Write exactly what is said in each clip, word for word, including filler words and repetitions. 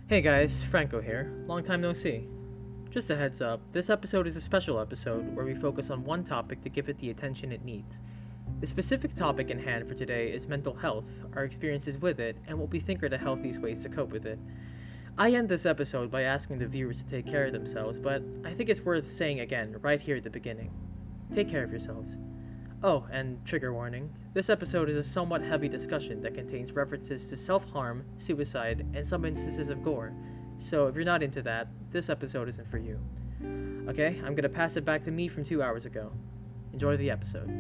Hey guys, Franco here. Long time no see. Just a heads up, this episode is a special episode where we focus on one topic to give it the attention it needs. The specific topic in hand for today is mental health, our experiences with it, and what we think are the healthiest ways to cope with it. I end this episode by asking the viewers to take care of themselves, but I think it's worth saying again right here at the beginning. Take care of yourselves. Oh, and trigger warning, this episode is a somewhat heavy discussion that contains references to self-harm, suicide, and some instances of gore. So if you're not into that, this episode isn't for you. Okay, I'm gonna pass it back to me from two hours ago. Enjoy the episode.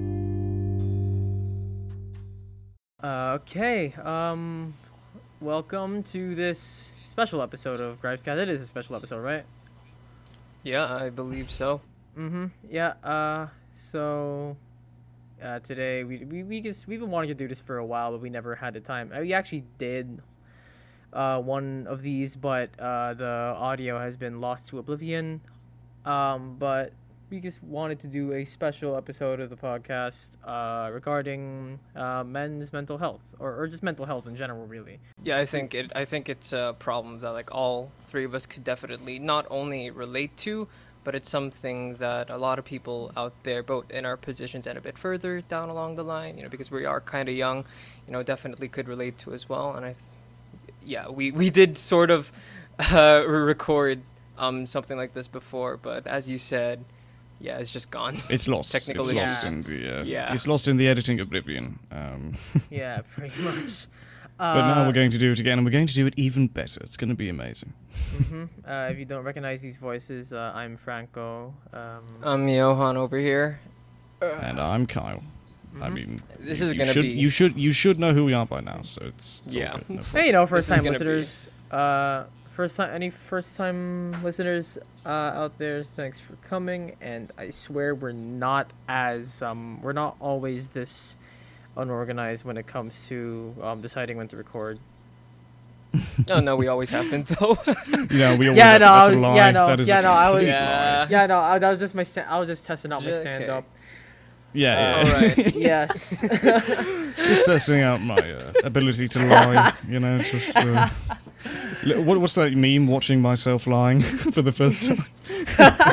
Uh, okay, um, welcome to this special episode of Gripescast. It is a special episode, right? Yeah, I believe so. Mm-hmm, yeah, uh, so... Uh, today we we we just we've been wanting to do this for a while, but we never had the time. Uh, We actually did uh, one of these, but uh, the audio has been lost to oblivion. Um, but we just wanted to do a special episode of the podcast uh, regarding uh, men's mental health, or, or just mental health in general, really. Yeah, I think it. I think it's a problem that like all three of us could definitely not only relate to, but it's something that a lot of people out there, both in our positions and a bit further down along the line, you know, because we are kind of young, you know, definitely could relate to as well. And I, th- yeah, we, we did sort of uh, record um something like this before, but as you said, yeah, it's just gone. It's lost. Technical it's issues. lost in the uh, Yeah. It's lost in the editing oblivion. Um, Yeah, pretty much. but now we're going to do it again, and we're going to do it even better. It's going to be amazing. Mm-hmm. Uh, if you don't recognize these voices, uh, I'm Franco. Um, I'm Johan over here. And I'm Kyle. I Mhm. mean, This you, is you gonna should, be- You should you should know who we are by now. So it's, it's all Yeah. good, no Hey, problem. you know, first This is time gonna be- listeners, uh, first time, any first time listeners uh, out there, thanks for coming. And I swear we're not as um, we're not always this unorganized when it comes to um, deciding when to record. Oh no, we always have been though. Yeah, we always Yeah, have- no, that's I a was- lie. yeah, no, that is yeah, a no, I was- complete Yeah. lie. Yeah, no, I, that was just my sta- I was just testing out my Okay. stand up. Yeah, Uh, yeah. alright. Yes. Just testing out my uh, ability to lie. You know, just uh, li- what, what's that meme? Watching myself lying for the first time.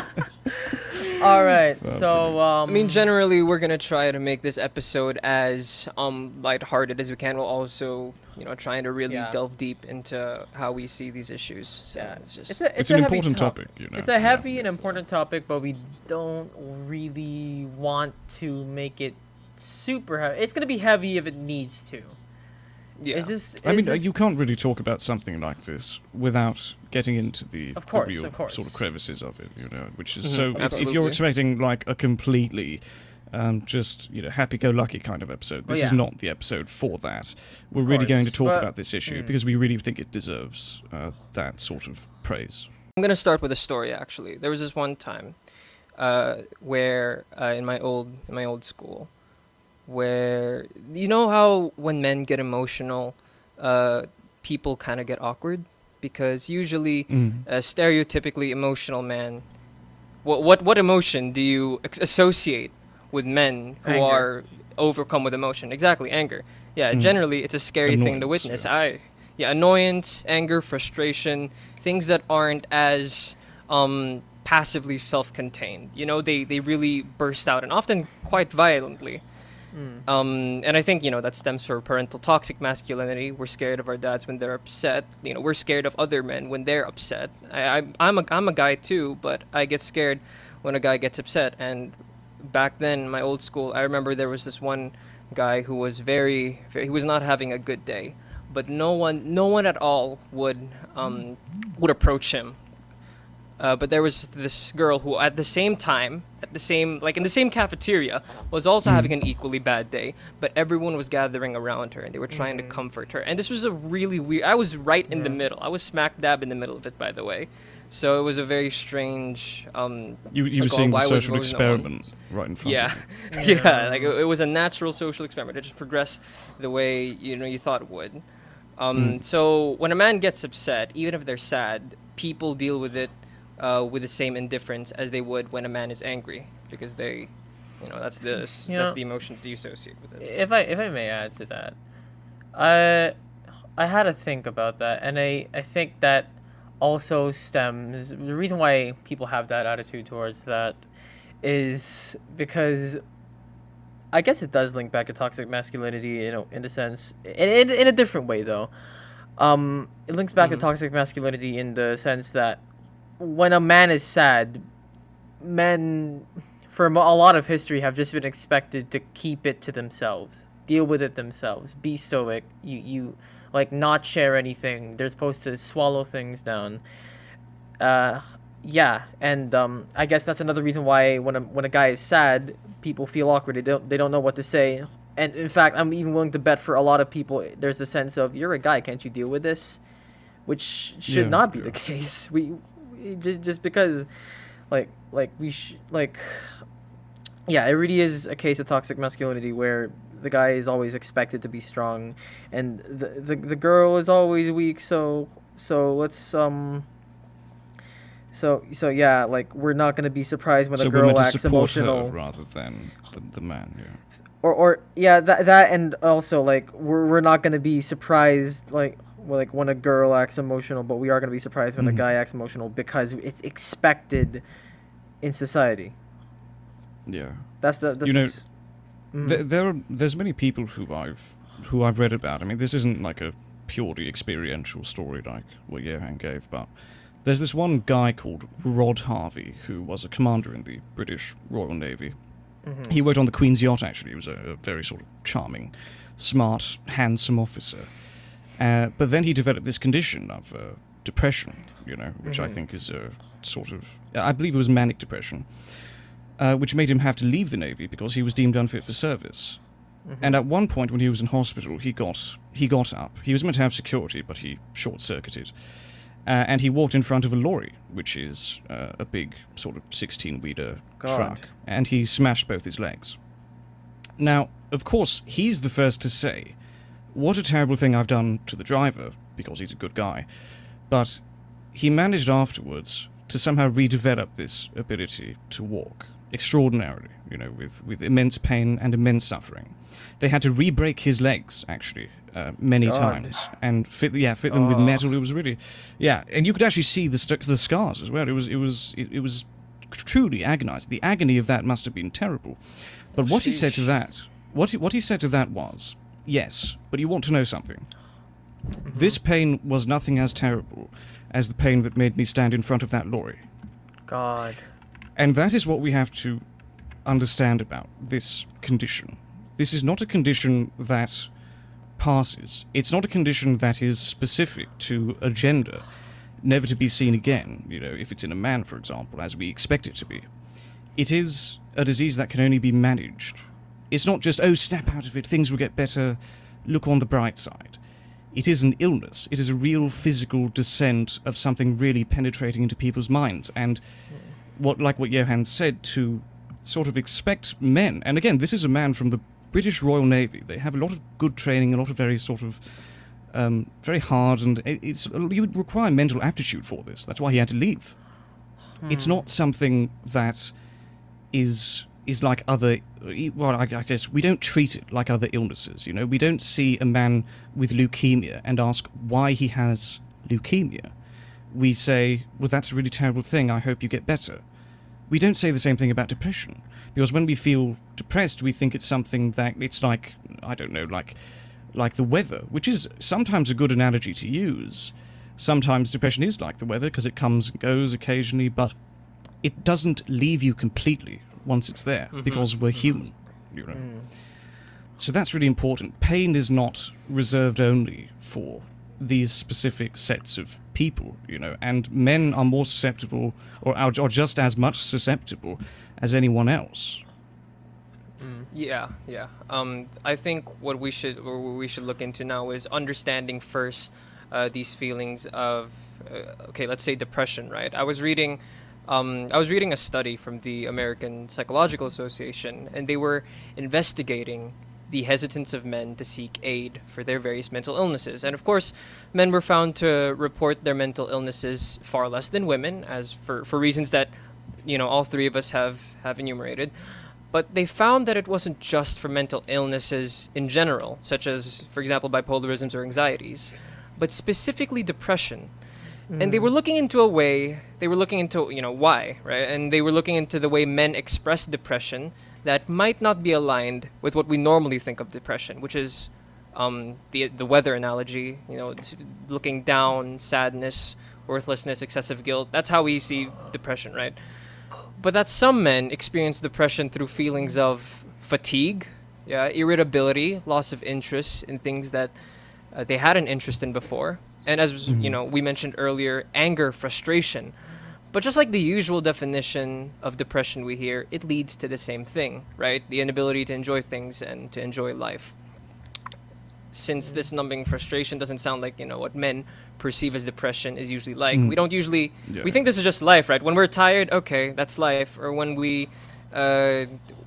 All right. Well, So um, I mean, generally, we're gonna try to make this episode as um lighthearted as we can, while also, you know, trying to really Yeah. delve deep into how we see these issues. So yeah, it's just it's a it's, It's a an heavy important top- topic. You know. It's a yeah. heavy and important topic, but we don't really want to make it super heavy. It's gonna be heavy if it needs to. yeah. It's just, I it's mean, uh, just- you can't really talk about something like this without getting into the, Of the course, real of course. sort of crevices of it, you know. Which is Mhm, so. If, if absolutely. you're expecting like a completely, um, just you know, happy-go-lucky kind of episode, this Well, is yeah. not the episode for that. We're Of really going to course, talk but- about this issue mm. because we really think it deserves uh, that sort of praise. I'm gonna start with a story. Actually, there was this one time uh, where uh, in my old in my old school, where you know how when men get emotional, uh, people kind of get awkward because usually Mm. a stereotypically emotional man. What what what emotion do you ex- associate with men who Anger. are overcome with emotion? Exactly, anger. Yeah, Mm. generally it's a scary thing to Annoyance, witness. yeah. I yeah, annoyance, anger, frustration, things that aren't as um passively self-contained. You know, they they really burst out and often quite violently. Mm. Um, and I think, you know, that stems from parental toxic masculinity. We're scared of our dads when they're upset. You know, we're scared of other men when they're upset. I, I, I'm, a, I'm a guy too, but I get scared when a guy gets upset. And back then, in my old school, I remember there was this one guy who was very, very he was not having a good day. But no one, no one at all would, um, would approach him. Uh, but there was this girl who, at the same time, at the same, like in the same cafeteria, was also having an equally bad day. But everyone was gathering around her, and they were trying to Mm. comfort her. And this was a really weird. I was right in the Yeah. middle. I was smack dab in the middle of it, by the way. So it was a very strange. Um, You, you were Like, oh, seeing the why was social Rose not experiment right in front yeah, of you. yeah, like it, it was a natural social experiment. It just progressed the way you know you thought it would. Um, Mm. So when a man gets upset, even if they're sad, people deal with it uh, with the same indifference as they would when a man is angry, because they, you know, that's the s- You that's know, the emotion that you associate with it. If I if I may add to that, I I had to think about that, and I I think that also stems the reason why people have that attitude towards that is because I guess it does link back to toxic masculinity, you know, in a sense, in in, in a different way though. Um, it links back Mhm. to toxic masculinity in the sense that when a man is sad, men for mo- a lot of history have just been expected to keep it to themselves, deal with it themselves, be stoic. You you like not share anything. They're supposed to swallow things down. Uh, yeah, and um, I guess that's another reason why when a when a guy is sad, people feel awkward. They don't they don't know what to say. And in fact, I'm even willing to bet for a lot of people, there's the sense of you're a guy, can't you deal with this? Which should Yeah, not be yeah. the case. We, we just just because, like like we sh- like, yeah, it really is a case of toxic masculinity where the guy is always expected to be strong, and the the, the girl is always weak. So so let's um. So so yeah, like we're not gonna be surprised when So a we're girl meant to acts support emotional, her rather than the, the man. Yeah. or or yeah, that that and also like we're we're not gonna be surprised like well, like when a girl acts emotional, but we are gonna be surprised when a Mhm. guy acts emotional because it's expected in society. Yeah. That's the that's You know, Mhm. There, there are, there's many people who I've who I've read about. I mean, this isn't like a purely experiential story like what Johan gave, but there's this one guy called Rod Harvey who was a commander in the British Royal Navy. Mhm. He worked on the Queen's yacht. Actually, he was a, a very sort of charming, smart, handsome officer. Uh, but then he developed this condition of uh, depression, you know, which I Mhm. think is a sort of, I believe it was manic depression, uh, which made him have to leave the Navy because he was deemed unfit for service. Mhm. And at one point when he was in hospital, he got he got up. He was meant to have security, but he short-circuited. Uh, and he walked in front of a lorry, which is uh, a big sort of sixteen-wheeler God. truck, and he smashed both his legs. Now, of course, he's the first to say, what a terrible thing I've done to the driver, because he's a good guy. But he managed afterwards to somehow redevelop this ability to walk extraordinarily, you know, with, with immense pain and immense suffering. They had to re-break his legs, actually, uh, many God. times, and fit yeah fit them with Oh. metal. It was really, yeah, and you could actually see the st- the scars as well. It was it was it, it was truly agonizing. The agony of that must have been terrible. But what he said to Sheesh. that, what he, what he said to that was, yes, but you want to know something. Mm-hmm. This pain was nothing as terrible as the pain that made me stand in front of that lorry. God. And that is what we have to understand about this condition. This is not a condition that passes. It's not a condition that is specific to a gender, never to be seen again, you know, if it's in a man, for example, as we expect it to be. It is a disease that can only be managed. It's not just, oh, snap out of it, things will get better, look on the bright side. It is an illness. It is a real physical descent of something really penetrating into people's minds. And what, like what Johan said, to sort of expect men, and again, this is a man from the British Royal Navy. They have a lot of good training, a lot of very sort of, um, very hard, and it- it's you would require mental aptitude for this. That's why he had to leave. It's not something that is is like other, well, I, I guess we don't treat it like other illnesses, you know? We don't see a man with leukemia and ask why he has leukemia. We say, well, that's a really terrible thing, I hope you get better. We don't say the same thing about depression, because when we feel depressed, we think it's something that, it's like, I don't know, like, like the weather, which is sometimes a good analogy to use. Sometimes depression is like the weather, because it comes and goes occasionally, but it doesn't leave you completely once it's there, Mhm. because we're human, you know. So that's really important. Pain is not reserved only for these specific sets of people, you know, and men are more susceptible, or are, are just as much susceptible as anyone else. Yeah, yeah. Um, I think what we should or what we should look into now is understanding first uh, these feelings of uh, okay, let's say depression, right? I was reading, um, I was reading a study from the American Psychological Association, and they were investigating the hesitance of men to seek aid for their various mental illnesses. And of course, men were found to report their mental illnesses far less than women, as for, for reasons that, you know, all three of us have, have enumerated. But they found that it wasn't just for mental illnesses in general, such as, for example, bipolarisms or anxieties, but specifically depression. Mm. And they were looking into a way, they were looking into, you know, why, right? And they were looking into the way men express depression that might not be aligned with what we normally think of depression, which is um, the the weather analogy, you know, looking down, sadness, worthlessness, excessive guilt. That's how we see depression, right? But that some men experience depression through feelings of fatigue, yeah, irritability, loss of interest in things that uh, they had an interest in before. And as mm-hmm. you know, we mentioned earlier, anger, frustration. But just like the usual definition of depression we hear, it leads to the same thing, right? The inability to enjoy things and to enjoy life. Since this numbing frustration doesn't sound like, you know, what men perceive as depression is usually like, mm. we don't usually, yeah. we think this is just life, right? When we're tired, okay, that's life. Or when we, uh,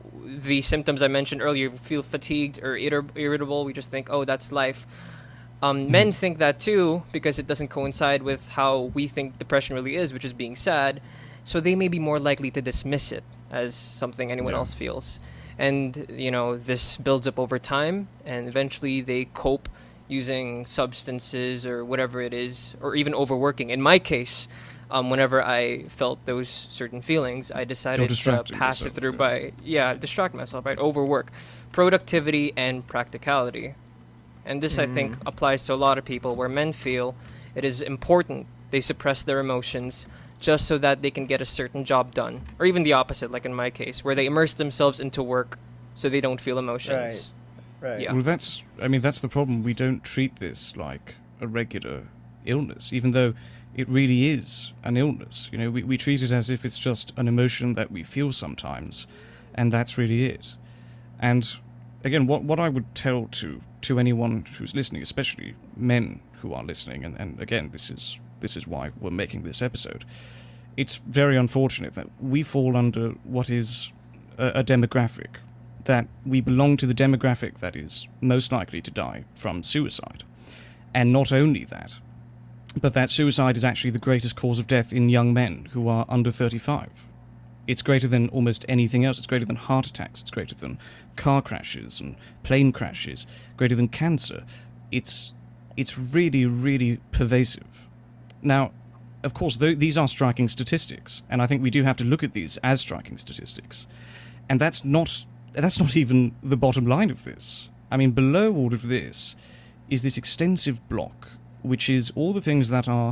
the symptoms I mentioned earlier, feel fatigued or irri- irritable, we just think, oh, that's life. Um, mm. Men think that too, because it doesn't coincide with how we think depression really is, which is being sad. So they may be more likely to dismiss it as something anyone yeah. else feels. And, you know, this builds up over time, and eventually they cope using substances or whatever it is, or even overworking. In my case, um, whenever I felt those certain feelings, I decided to pass it through by, yeah, distract myself, right? Overwork. Productivity and practicality. And this, mm-hmm. I think, applies to a lot of people, where men feel it is important they suppress their emotions just so that they can get a certain job done. Or even the opposite, like in my case, where they immerse themselves into work so they don't feel emotions. Right, right. Yeah. Well, that's, I mean, that's the problem. We don't treat this like a regular illness, even though it really is an illness. You know, we, we treat it as if it's just an emotion that we feel sometimes, and that's really it. And, again, what, what I would tell to, to anyone who's listening, especially men who are listening, and, and again, this is... This is why we're making this episode. It's very unfortunate that we fall under what is a, a demographic, that we belong to the demographic that is most likely to die from suicide. And not only that, but that suicide is actually the greatest cause of death in young men who are under thirty-five. It's greater than almost anything else. It's greater than heart attacks. It's greater than car crashes and plane crashes. Greater than cancer. It's, it's really, really pervasive. Now, of course, th- these are striking statistics, and I think we do have to look at these as striking statistics. And that's not that's not even the bottom line of this. I mean, below all of this is this extensive block, which is all the things that are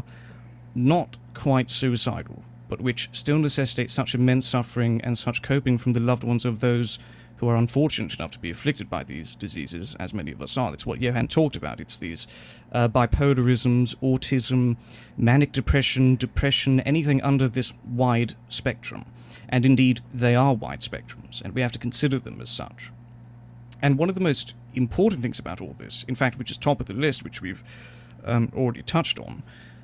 not quite suicidal, but which still necessitate such immense suffering and such coping from the loved ones of those who are unfortunate enough to be afflicted by these diseases, as many of us are. That's what Johan talked about. It's these uh, bipolarisms, autism, manic depression, depression, anything under this wide spectrum. And indeed, they are wide spectrums, and we have to consider them as such. And one of the most important things about all this, in fact, which is top of the list, which we've um, already touched on,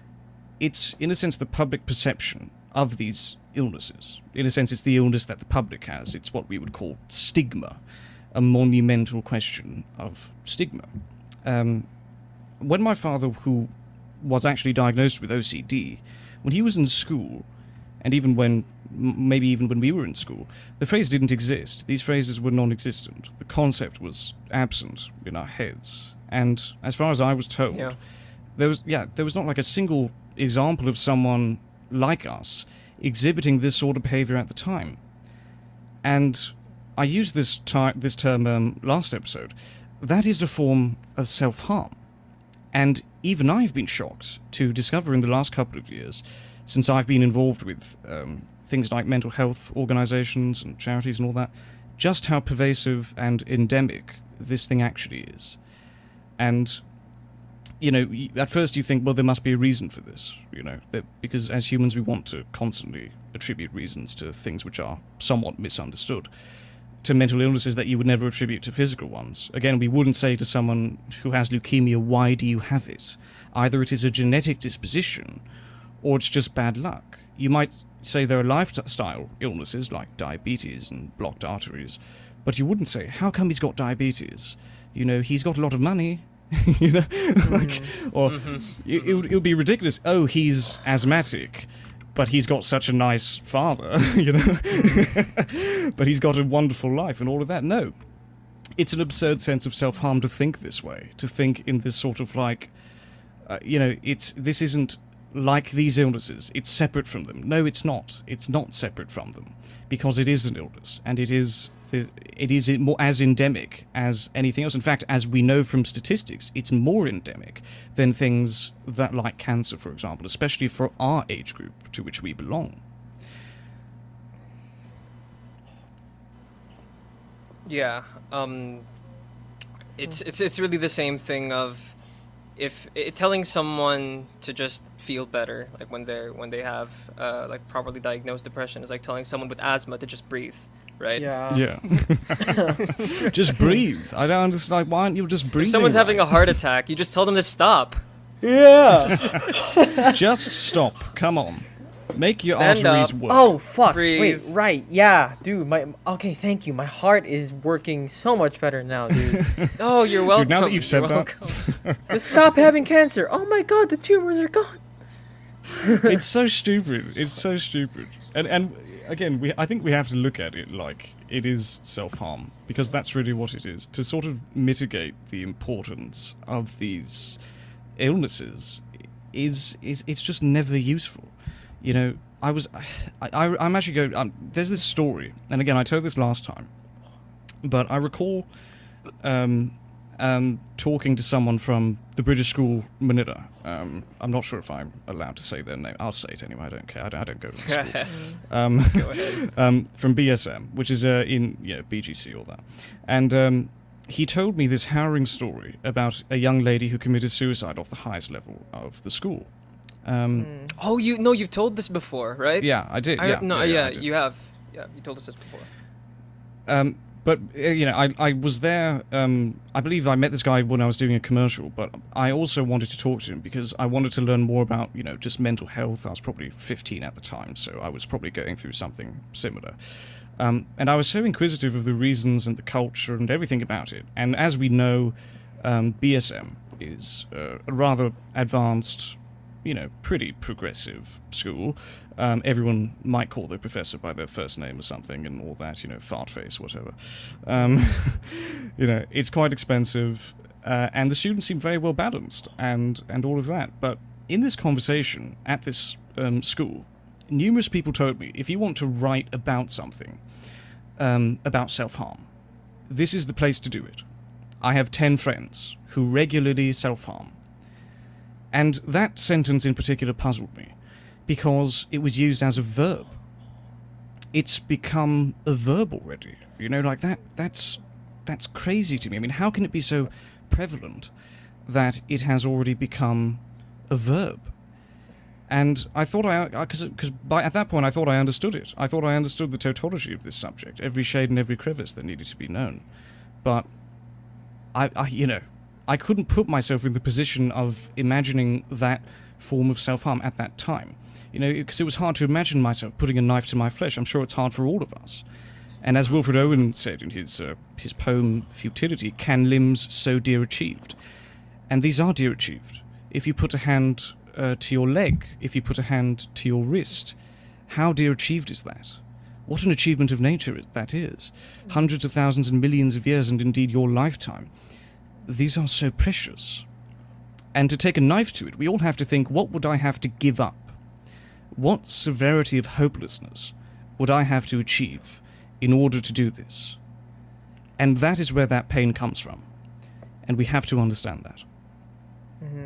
it's, in a sense, the public perception of these illnesses. In a sense, it's the illness that the public has. It's what we would call stigma, a monumental question of stigma. Um, when my father, who was actually diagnosed with O C D, when he was in school, and even when, maybe even when we were in school, the phrase didn't exist. These phrases were non-existent. The concept was absent in our heads. And as far as I was told, yeah. there was, yeah, there was not like a single example of someone like us exhibiting this sort of behavior at the time. And I used this, ti- this term um, last episode. That is a form of self-harm. And even I've been shocked to discover in the last couple of years, since I've been involved with um, things like mental health organizations and charities and all that, just how pervasive and endemic this thing actually is. And you know, at first you think, well, there must be a reason for this, you know, that, because as humans we want to constantly attribute reasons to things which are somewhat misunderstood, to mental illnesses that you would never attribute to physical ones. Again, we wouldn't say to someone who has leukemia, why do you have it? Either it is a genetic disposition, or it's just bad luck. You might say there are lifestyle illnesses like diabetes and blocked arteries, but you wouldn't say, how come he's got diabetes? You know, he's got a lot of money. you know, like, or mm-hmm. it, it, would, it would be ridiculous. Oh, he's asthmatic. but he's got such a nice father, you know. But he's got a wonderful life and all of that. No, it's an absurd sense of self-harm to think this way, to think in this sort of like, uh, you know, it's this isn't like these illnesses. It's separate from them. No, it's not. It's not separate from them, because it is an illness, and it is it is more as endemic as anything else. In fact, as we know from statistics, it's more endemic than things that like cancer, for example, especially for our age group to which we belong. Yeah, um, it's it's it's really the same thing of if it, telling someone to just feel better, like when they're when they have uh, like properly diagnosed depression, is like telling someone with asthma to just breathe, right? Yeah. Yeah. Just breathe. I don't understand. Like, why aren't you just breathing? If someone's right? having a heart attack, you just tell them to stop. Yeah. Just stop. Come on. Make your Stand arteries up. work. Oh fuck! Breathe. Wait, right? Yeah, dude. My okay. Thank you. My heart is working so much better now, dude. Oh, you're welcome. Dude, now that you've said You're that, welcome. Just stop having cancer. Oh my god, the tumors are gone. it's so stupid. It's so stupid. And and again, we I think we have to look at it like it is self-harm, because that's really what it is. To sort of mitigate the importance of these illnesses is is it's just never useful. You know, I was, I, I, I'm actually going, um, there's this story, and again, I told this last time, but I recall um, um, talking to someone from the British school Manila. Um, I'm not sure if I'm allowed to say their name. I'll say it anyway, I don't care, I don't, I don't go to the school. um, Go ahead. um, from B S M, which is uh, in, you know, B G C, all that. And um, he told me this harrowing story about a young lady who committed suicide off the highest level of the school. Um, Mm. Oh, you no, you've told this before, right? Yeah, I did. I, yeah, no, yeah, yeah, I did. you have. Yeah, you told us this before. Um, but uh, you know, I I was there. Um, I believe I met this guy when I was doing a commercial. But I also wanted to talk to him because I wanted to learn more about, you know, just mental health. I was probably fifteen at the time, so I was probably going through something similar. Um, and I was so inquisitive of the reasons and the culture and everything about it. And as we know, um, B S M is uh, a rather advanced, you know, pretty progressive school. Um, everyone might call their professor by their first name or something and all that, you know, fart face, whatever. Um, you know, it's quite expensive, uh, and the students seem very well balanced and, and all of that. But in this conversation at this um, school, numerous people told me, if you want to write about something, um, about self-harm, this is the place to do it. I have ten friends who regularly self-harm. And that sentence in particular puzzled me, because it was used as a verb. It's become a verb already. You know, like that, that's, that's crazy to me. I mean, how can it be so prevalent that it has already become a verb? And I thought I, because because by at that point I thought I understood it. I thought I understood the tautology of this subject, every shade and every crevice that needed to be known. But I, I you know, I couldn't put myself in the position of imagining that form of self-harm at that time. You know, because it was hard to imagine myself putting a knife to my flesh. I'm sure it's hard for all of us. And as Wilfred Owen said in his uh, his poem Futility, can limbs so dear achieved? And these are dear achieved. If you put a hand uh, to your leg, if you put a hand to your wrist, how dear achieved is that? What an achievement of nature that is. Hundreds of thousands and millions of years, and indeed your lifetime. These are so precious. And to take a knife to it, we all have to think, what would I have to give up? What severity of hopelessness would I have to achieve in order to do this? And that is where that pain comes from. And we have to understand that. Mm-hmm.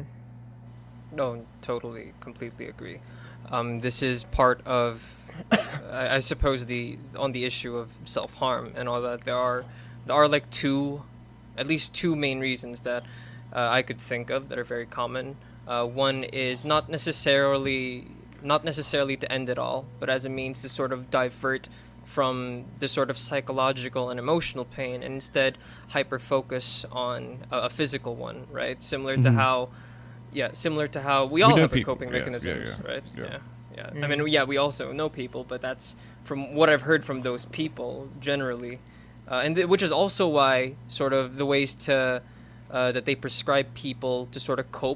No, totally, completely agree. Um, this is part of, I, I suppose, the on the issue of self-harm and all that. There are there are like two, at least two main reasons that uh, I could think of that are very common. Uh, one is not necessarily not necessarily to end it all, but as a means to sort of divert from the sort of psychological and emotional pain, and instead hyper focus on a, a physical one, right? Similar to Mhm. how, yeah, similar to how we We all know have our people, coping yeah, yeah, mechanisms, yeah, right? yeah. Yeah, yeah. Mhm. I mean, yeah, we also know people, but that's from what I've heard from those people generally, uh, and th- which is also why sort of the ways to uh, that they prescribe people to sort of cope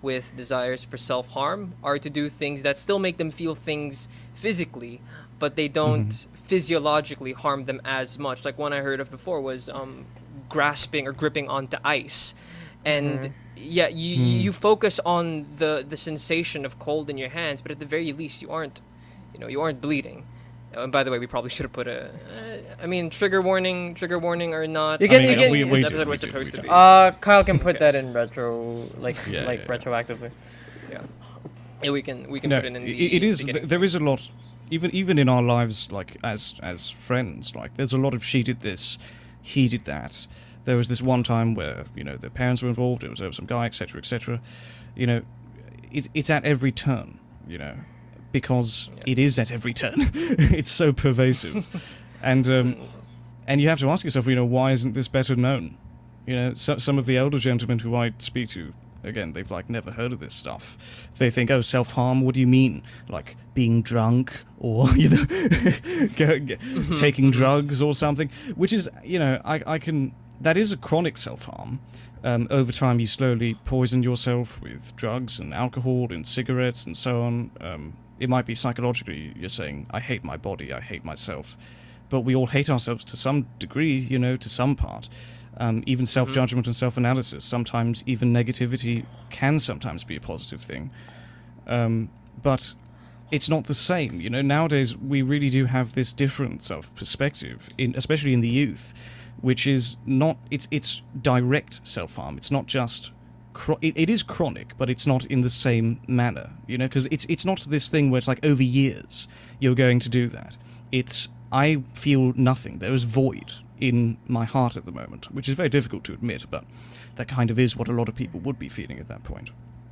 with desires for self-harm are to do things that still make them feel things physically, but they don't Mhm. physiologically harm them as much. Like one I heard of before was um, grasping or gripping onto ice. And Mhm. yeah, you, Mm. you focus on the, the sensation of cold in your hands, but at the very least you aren't, you know, you aren't bleeding. Oh, and by the way, we probably should have put a. Uh, I mean, trigger warning, trigger warning or not. You can- I you mean, can- we, this we episode did, was we did, supposed we to did. be. Uh, Kyle can put Okay. that in retro, like Yeah, like yeah, yeah. retroactively. Yeah. Yeah, we can we can No, put it in i- the. it is. beginning. th- There is a lot, even even in our lives, like as as friends. Like there's a lot of she did this, he did that. There was this one time where you know the parents were involved. It was over some guy, et cetera, et cetera. You know, it, it's at every turn. You know, because Yeah. it is at every turn. It's so pervasive, and um, and you have to ask yourself, you know, why isn't this better known? You know, so, some of the elder gentlemen who I speak to, again, they've like never heard of this stuff. They think, oh, self-harm, what do you mean? Like being drunk or, you know, go, go, taking drugs or something, which is, you know, I, I can, that is a chronic self-harm. Um, over time, you slowly poison yourself with drugs and alcohol and cigarettes and so on. Um, it might be psychologically, you're saying, I hate my body, I hate myself. But we all hate ourselves to some degree, you know, to some part. Um, even self-judgment and self-analysis. Sometimes even negativity can sometimes be a positive thing. Um, but it's not the same. You know, nowadays we really do have this difference of perspective, in, especially in the youth, which is not, it's it's direct self-harm. It's not just, chro- it, it is chronic, but it's not in the same manner, you know, because it's, it's not this thing where it's like over years you're going to do that. It's, I feel nothing. There is void in my heart at the moment, which is very difficult to admit, but that kind of is what a lot of people would be feeling at that point.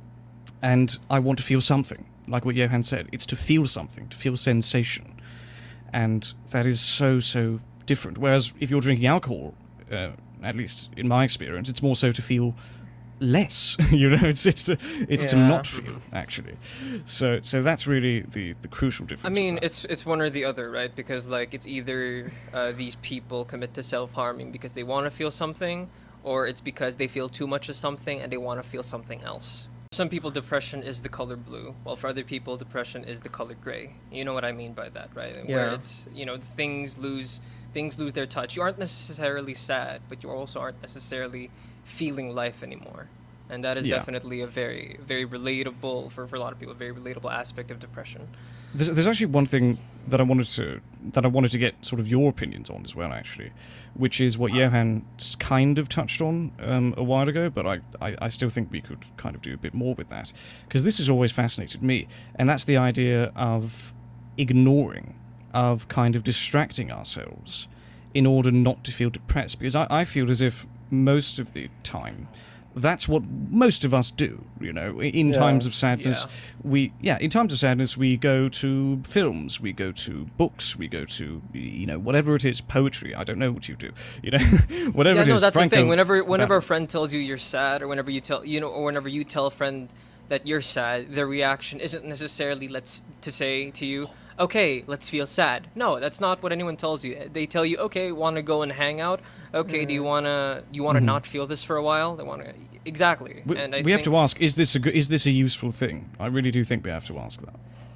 And I want to feel something, like what Johan said. It's to feel something, to feel sensation. And that is so, so different. Whereas if you're drinking alcohol, uh, at least in my experience, it's more so to feel less. You know, it's it's to, it's to Yeah. not feel, actually. So so that's really the, the crucial I difference. with mean, that. it's it's one or the other, right? Because like it's either uh, these people commit to self-harming because they want to feel something, or it's because they feel too much of something and they want to feel something else. For some people, depression is the color blue, while for other people, depression is the color gray. You know what I mean by that, right? Where Yeah. it's, you know, things lose things lose their touch. You aren't necessarily sad, but you also aren't necessarily feeling life anymore. And that is Yeah. definitely a very, very relatable, for, for a lot of people, a very relatable aspect of depression. There's, there's actually one thing that I wanted to that I wanted to get sort of your opinions on as well, actually, which is what Johan s- kind of touched on um, a while ago, but I, I, I still think we could kind of do a bit more with that, because this has always fascinated me, and that's the idea of ignoring, of kind of distracting ourselves in order not to feel depressed, because I, I feel as if most of the time that's what most of us do, you know. I- In Yeah. times of sadness, Yeah. we yeah, in times of sadness, we go to films, we go to books, we go to you know whatever it is, poetry. I don't know what you do, you know, whatever Yeah, it no, is. that's Franco, the thing. Whenever whenever that- a friend tells you you're sad, or whenever you tell you know, or whenever you tell a friend that you're sad, their reaction isn't necessarily let's to say to you, okay, let's feel sad. No, that's not what anyone tells you. They tell you, okay, want to go and hang out. Okay, do you wanna you wanna Mhm. not feel this for a while? They want to exactly. we, and I we have think- to ask: Is this a go- is this a useful thing? I really do think we have to ask that.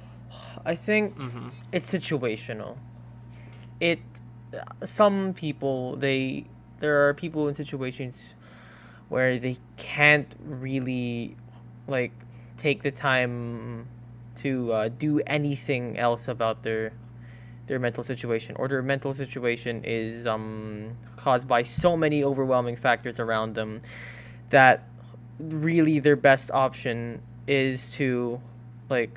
I think Mhm. it's situational. It some people they there are people in situations where they can't really like take the time to uh, do anything else about their their mental situation, or their mental situation is um caused by so many overwhelming factors around them that really their best option is to like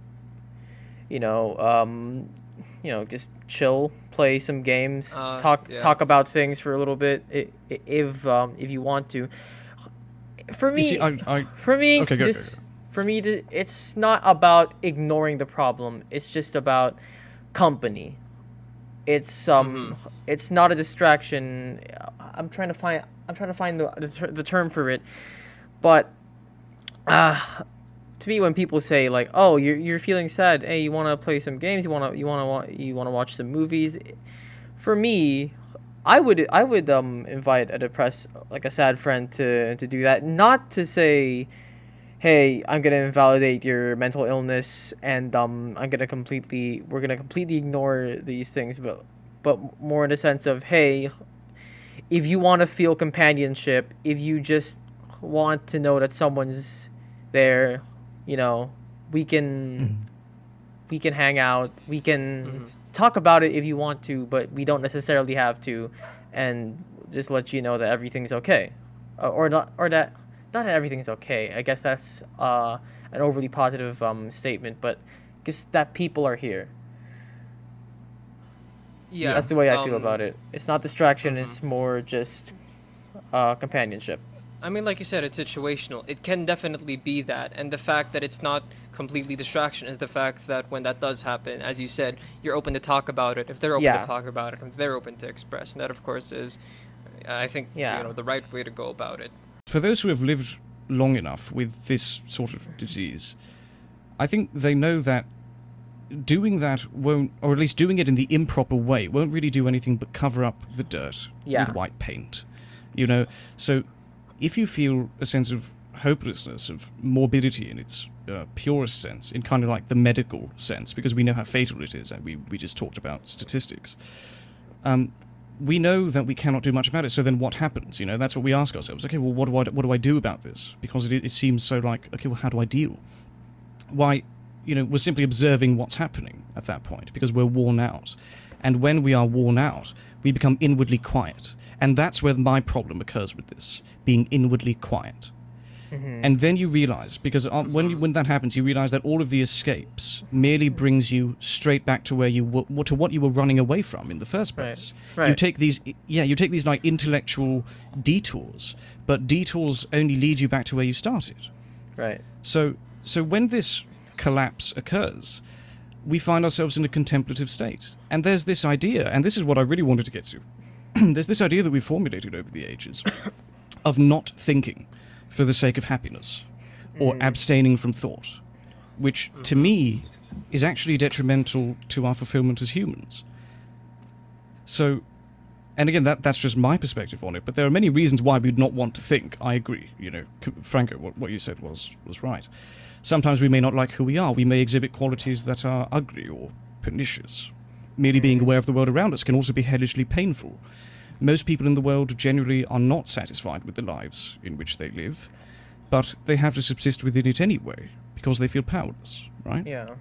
you know um you know just chill, play some games, Uh, talk yeah. talk about things for a little bit, i- i- if um if you want to. For me, You see, I, I for me, Okay, go, go, this, for me, th- it's not about ignoring the problem. It's just about company. It's um, it's not a distraction. I'm trying to find. I'm trying to find the the, ter- the term for it, but uh, to me, when people say like, "Oh, you're you're feeling sad. Hey, you want to play some games? You want to you want to wa- you want to watch some movies?" For me, I would I would um invite a depressed like a sad friend to to do that. Not to say, hey, I'm gonna invalidate your mental illness, and um, I'm gonna completely, we're gonna completely ignore these things, but, but more in the sense of, hey, if you want to feel companionship, if you just want to know that someone's there, you know, we can, we can hang out, we can Mm-hmm. talk about it if you want to, but we don't necessarily have to, and just let you know that everything's okay, uh, or not, or that not that everything's okay. I guess that's uh, an overly positive um, statement, but just that people are here. Yeah, That's the way I feel um, about it. It's not distraction. mhm. It's more just uh, companionship. I mean, like you said, it's situational. It can definitely be that, and the fact that it's not completely distraction is the fact that when that does happen, as you said, you're open to talk about it. If they're open Yeah. to talk about it, if they're open to express, and that, of course, is, I think, Yeah. you know, the right way to go about it. For those who have lived long enough with this sort of disease, I think they know that doing that won't, or at least doing it in the improper way, won't really do anything but cover up the dirt Yeah. with white paint. You know, so if you feel a sense of hopelessness, of morbidity in its uh, purest sense, in kind of like the medical sense, because we know how fatal it is, and we, we just talked about statistics, um, we know that we cannot do much about it, so then what happens? You know, that's what we ask ourselves. Okay, well, what do I, what do I do about this? Because it, it seems so like, okay, well, how do I deal? Why, you know, we're simply observing what's happening at that point, because we're worn out. And when we are worn out, we become inwardly quiet. And that's where my problem occurs with this, being inwardly quiet. And then you realize, because uh, when you, when that happens, you realize that all of the escapes merely brings you straight back to where you were, to what you were running away from in the first place. Right. You take these, yeah, you take these like intellectual detours, but detours only lead you back to where you started. Right. So, so when this collapse occurs, we find ourselves in a contemplative state. And there's this idea, and this is what I really wanted to get to. There's this idea that we've formulated over the ages of not thinking for the sake of happiness, or abstaining from thought, which, to me, is actually detrimental to our fulfillment as humans. So, and again, that that's just my perspective on it, but there are many reasons why we'd not want to think. I agree, you know, C- Franco, what, what you said was, was right. Sometimes we may not like who we are. We may exhibit qualities that are ugly or pernicious. Merely being aware of the world around us can also be hellishly painful. Most people in the world generally are not satisfied with the lives in which they live, but they have to subsist within it anyway, because they feel powerless, right? Yeah.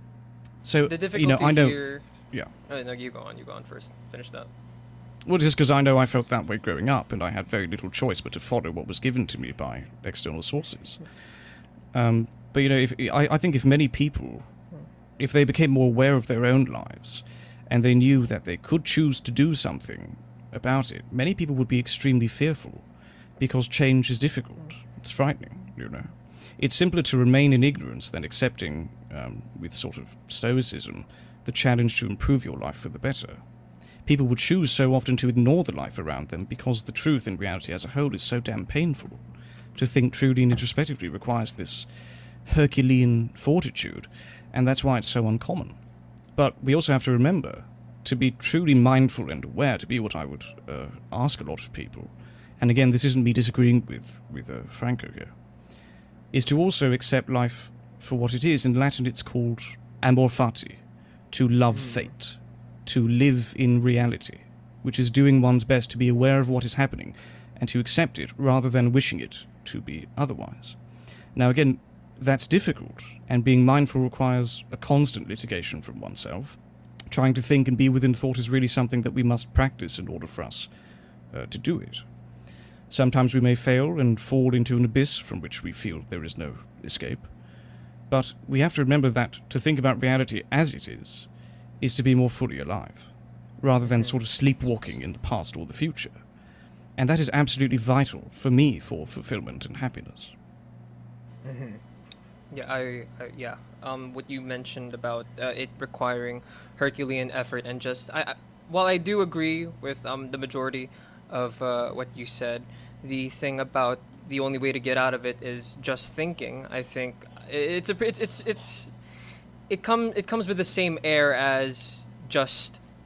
So, The difficulty you know, I know... here... Yeah. Oh, no, you go on, you go on first. Finish that. Well, just because I know I felt that way growing up, and I had very little choice but to follow what was given to me by external sources. Um, but, you know, if I, I think if many people, if they became more aware of their own lives, and they knew that they could choose to do something about it, many people would be extremely fearful, because change is difficult. It's frightening, you know. It's simpler to remain in ignorance than accepting, um, with sort of stoicism, the challenge to improve your life for the better. People would choose so often to ignore the life around them because the truth in reality as a whole is so damn painful. To think truly and introspectively requires this Herculean fortitude, and that's why it's so uncommon. But we also have to remember, to be truly mindful and aware, to be what I would uh, ask a lot of people, and again, this isn't me disagreeing with, with uh, Franco here, is to also accept life for what it is. In Latin it's called amor fati, to love fate, to live in reality, which is doing one's best to be aware of what is happening, and to accept it rather than wishing it to be otherwise. Now again, that's difficult, and being mindful requires a constant litigation from oneself. Trying to think and be within thought is really something that we must practice in order for us uh, to do it. Sometimes we may fail and fall into an abyss from which we feel there is no escape. But we have to remember that to think about reality as it is, is to be more fully alive, rather than sort of sleepwalking in the past or the future. And that is absolutely vital for me for fulfillment and happiness. Yeah, I, I yeah. Um, what you mentioned about uh, it requiring Herculean effort and just I, I while I do agree with um the majority of uh, what you said, the thing about the only way to get out of it is just thinking. I think it's a it's it's it's it come it comes with the same air as just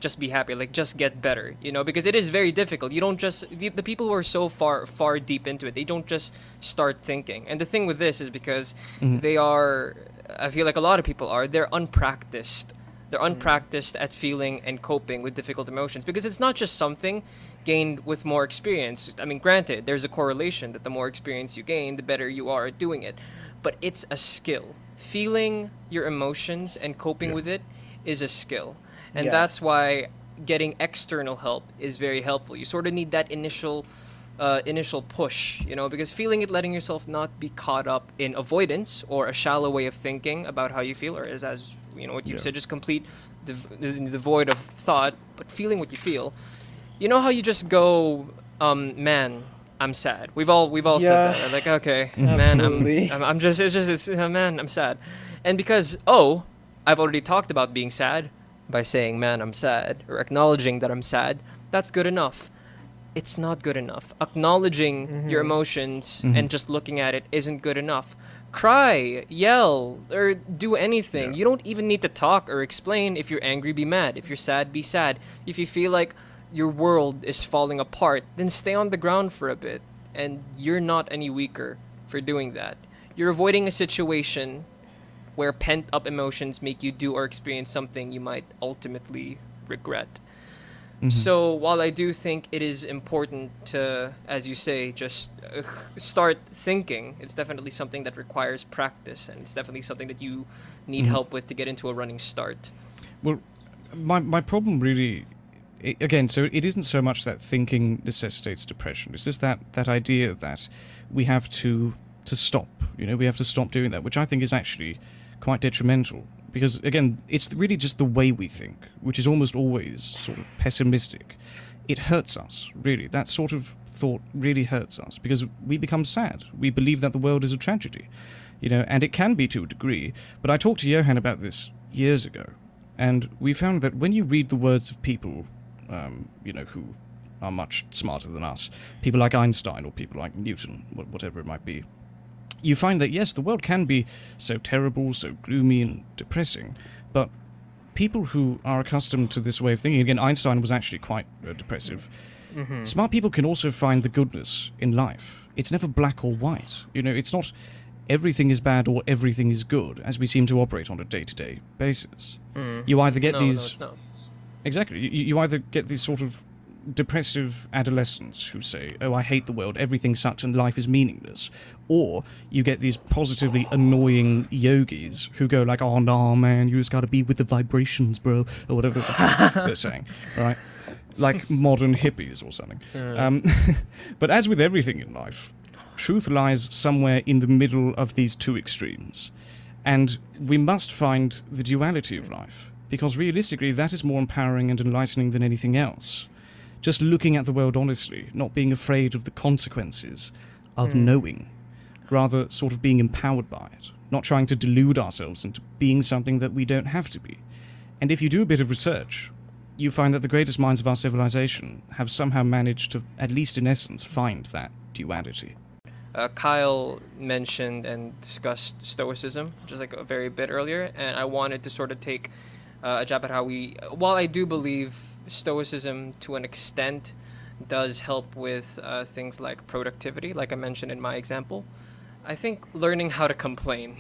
just be happy, like just get better, you know, because it is very difficult. You don't just the, the people who are so far far deep into it, they don't just start thinking. And the thing with this is because Mhm. they are, I feel like a lot of people are, they're unpracticed. They're Mm. unpracticed at feeling and coping with difficult emotions because it's not just something gained with more experience. I mean, granted, there's a correlation that the more experience you gain, the better you are at doing it. But it's a skill. Feeling your emotions and coping Yeah. with it is a skill. And Yeah. that's why getting external help is very helpful. You sort of need that initial uh, initial push, you know, because feeling it, letting yourself not be caught up in avoidance or a shallow way of thinking about how you feel, or is as you know what you Yeah. said, just complete dev- devoid of thought, but feeling what you feel. You know how you just go, um, man, I'm sad. We've all we've all said Yeah. that. Like, okay, man, I'm, Absolutely. I'm I'm just it's just it's uh, man, I'm sad, and because oh, I've already talked about being sad by saying, man, I'm sad, or acknowledging that I'm sad. That's good enough. It's not good enough. Acknowledging your Mhm. emotions Mhm. and just looking at it isn't good enough. Cry, yell, or do anything. Yeah. You don't even need to talk or explain. If you're angry, be mad. If you're sad, be sad. If you feel like your world is falling apart, then stay on the ground for a bit. And you're not any weaker for doing that. You're avoiding a situation where pent up emotions make you do or experience something you might ultimately regret. Mhm. So while I do think it is important to, as you say, just uh, start thinking, it's definitely something that requires practice, and it's definitely something that you need Mhm. help with to get into a running start. Well, my my problem really, i again, so it isn't so much that thinking necessitates depression. It's just that that idea that we have to to stop. You know, we have to stop doing that, which I think is actually quite detrimental. Because again, it's really just the way we think, which is almost always sort of pessimistic. It hurts us, really. That sort of thought really hurts us because we become sad. We believe that the world is a tragedy, you know, and it can be to a degree. But I talked to Johan about this years ago, and we found that when you read the words of people, um, you know, who are much smarter than us, people like Einstein or people like Newton, wh- whatever it might be, you find that, yes, the world can be so terrible, so gloomy and depressing, but people who are accustomed to this way of thinking, again, Einstein was actually quite uh, depressive, Mhm. smart people can also find the goodness in life. It's never black or white. You know, it's not everything is bad or everything is good, as we seem to operate on a day-to-day basis. Mm. You either get no, these... no, it's not. Exactly. You, you either get these sort of depressive adolescents who say, oh, I hate the world, everything sucks and life is meaningless. Or you get these positively annoying yogis who go like, oh, no, man, you just gotta be with the vibrations, bro, or whatever the heck they're saying, right? Like modern hippies or something. Um, but as with everything in life, truth lies somewhere in the middle of these two extremes. And we must find the duality of life, because realistically that is more empowering and enlightening than anything else. Just looking at the world honestly, not being afraid of the consequences of Hmm. knowing, rather sort of being empowered by it, not trying to delude ourselves into being something that we don't have to be. And if you do a bit of research, you find that the greatest minds of our civilization have somehow managed to, at least in essence, find that duality. Uh, Kyle mentioned and discussed Stoicism, just like a very bit earlier, and I wanted to sort of take uh, a jab at how we, while I do believe Stoicism to an extent does help with uh, things like productivity, like I mentioned in my example, I think learning how to complain.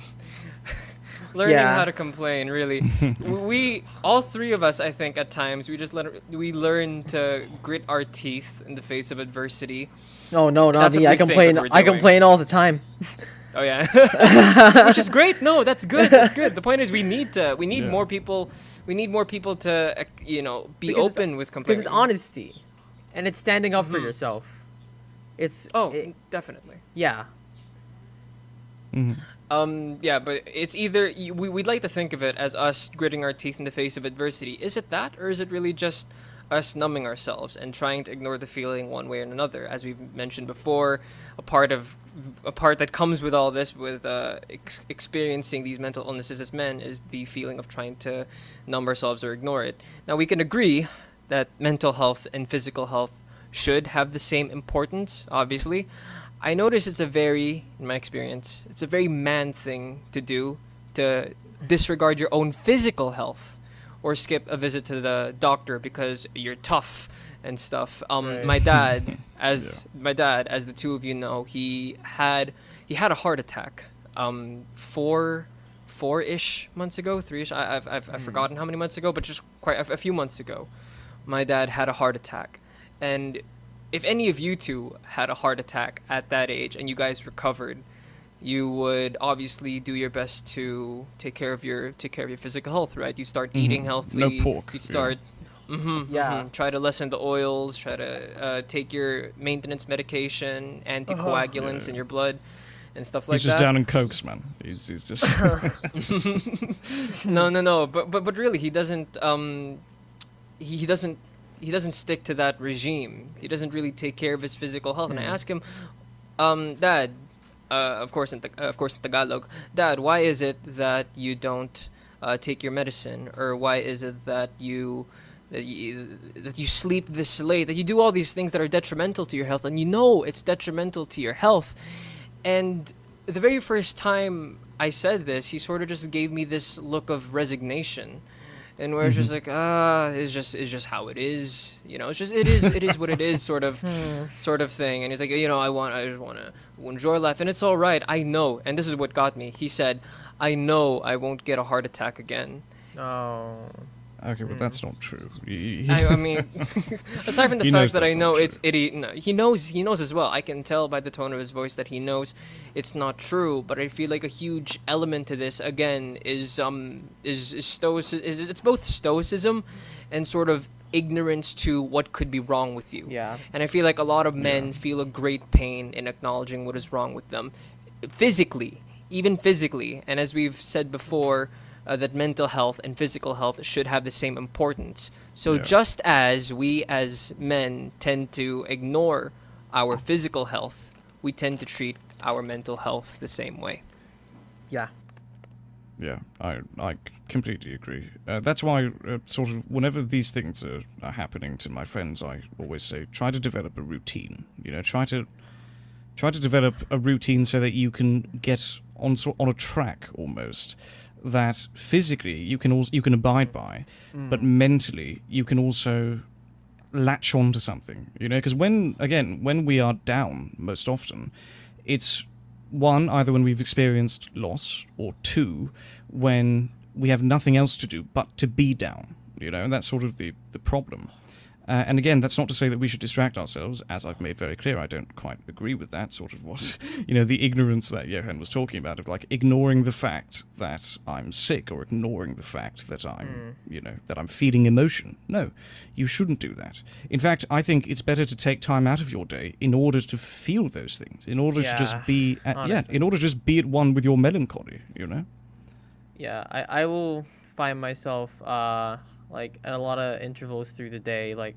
learning Yeah. how to complain, really. we, all three of us, I think, at times, we just let, we learn to grit our teeth in the face of adversity. No, no, not That's me. what I we think complain. that we're I doing. complain all the time. Oh yeah, which is great. No, that's good. That's good. The point is, we need to. We need Yeah. more people. We need more people to, uh, you know, be Because it's- open with Because complaining. it's honesty, and it's standing up for Mhm. yourself. It's Oh, it- definitely. yeah. Mhm. Um, yeah, but it's either y- we we'd like to think of it as us gritting our teeth in the face of adversity. Is it that, or is it really just us numbing ourselves and trying to ignore the feeling one way or another? As we've mentioned before, a part of a part that comes with all this, with uh, ex- experiencing these mental illnesses as men, is the feeling of trying to numb ourselves or ignore it. Now we can agree that mental health and physical health should have the same importance, obviously. I notice it's a very, in my experience, it's a very man thing to do, to disregard your own physical health or skip a visit to the doctor because you're tough and stuff. Um, Right. my dad, as my dad, as the two of you know, he had he had a heart attack. Um, four four-ish months ago, three-ish. I, I've I've, I've Mm. forgotten how many months ago, but just quite a, a few months ago, my dad had a heart attack. And if any of you two had a heart attack at that age and you guys recovered, you would obviously do your best to take care of your take care of your physical health, right? You start eating Mhm. healthy. No pork, You'd yeah. start. hmm Yeah. Try to lessen the oils. Try to uh, take your maintenance medication, anticoagulants Yeah. in your blood, and stuff like He's just that. down in cokes, man. He's, he's just. no, no, no. But but but really, he doesn't. Um, he, he doesn't. He doesn't stick to that regime. He doesn't really take care of his physical health. And I Mm. ask him, um, Dad, uh, of course in Tag- uh, of course in Tagalog, Dad, why is it that you don't uh, take your medicine, or why is it that you that you that you sleep this late, that you do all these things that are detrimental to your health, and you know it's detrimental to your health? And the very first time I said this, he sort of just gave me this look of resignation, and where it's just like, ah, it's just it's just how it is, you know. It's just it is it is what it is, sort of sort of thing. And he's like, you know, I want I just want to enjoy life, and it's all right. I know, and this is what got me. He said, I know I won't get a heart attack again. Oh. Okay, but that's not true. He- he- I, I mean, aside from the He fact knows that I that's not know true. it's idiot, no, he knows he knows as well. I can tell by the tone of his voice that he knows it's not true. But I feel like a huge element to this again is um is, is stoic is it's both stoicism and sort of ignorance to what could be wrong with you. Yeah. And I feel like a lot of men Yeah. feel a great pain in acknowledging what is wrong with them, physically, even physically. And as we've said before, uh, that mental health and physical health should have the same importance. So Yeah. just as we as men tend to ignore our physical health, we tend to treat our mental health the same way. Yeah. Yeah, I I c- completely agree. Uh, that's why, uh, sort of, whenever these things are, are happening to my friends, I always say, try to develop a routine. You know, try to try to develop a routine so that you can get on so, on a track almost that physically you can also you can abide by, but mentally you can also latch on to something. You know, because when again when we are down most often, it's one, either when we've experienced loss, or two, when we have nothing else to do but to be down. You know, and that's sort of the, the problem. Uh, and again, that's not to say that we should distract ourselves, as I've made very clear. I don't quite agree with that sort of what, you know, the ignorance that Johan was talking about, of like ignoring the fact that I'm sick, or ignoring the fact that I'm, you know, that I'm feeling emotion. No, you shouldn't do that. In fact, I think it's better to take time out of your day in order to feel those things, in order to just Yeah, be, at, yeah, honestly. in order to just be at one with your melancholy, you know? Yeah, I, I will find myself uh like at a lot of intervals through the day, like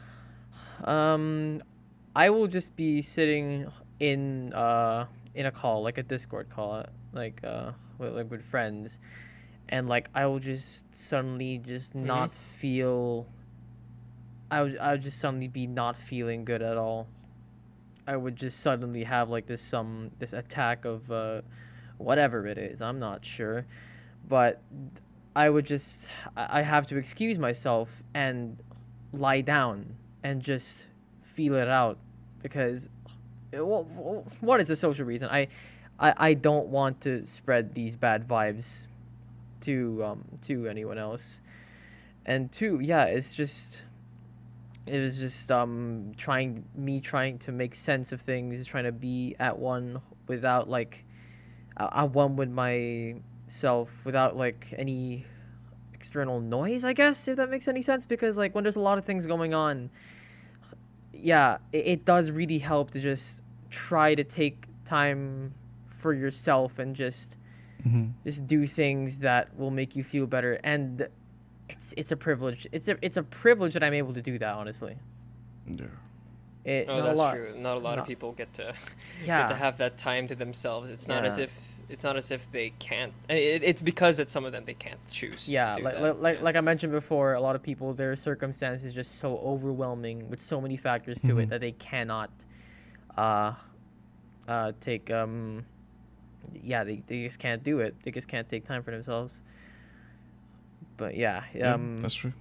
um I will just be sitting in uh in a call, like a Discord call, like uh with, like with friends, and like I will just suddenly just not feel I would I would just suddenly be not feeling good at all. I would just suddenly have like this some this attack of uh whatever it is, I'm not sure, but I would just I I have to excuse myself and lie down and just feel it out, because well, what is the social reason? I, I I don't want to spread these bad vibes to um to anyone else, and two, yeah, it's just it was just um trying me trying to make sense of things, trying to be at one without like uh, at one with myself without like any external noise, I guess, if that makes any sense, because like when there's a lot of things going on, yeah, it, it does really help to just try to take time for yourself and just Mm-hmm. just do things that will make you feel better. And it's it's a privilege. It's a it's a privilege that I'm able to do that, honestly. Yeah. It, Oh, not a that's lot- true. Not a lot not- of people get to Yeah. get to have that time to themselves. It's not as Yeah. if it's not as if they can't. It, it's because that some of them they can't choose. Yeah, to do like, that. like like Yeah. like I mentioned before, a lot of people, their circumstance is just so overwhelming with so many factors to it Mhm. that they cannot uh uh take um yeah, they, they just can't do it. They just can't take time for themselves. but yeah, Yeah, um, that's true.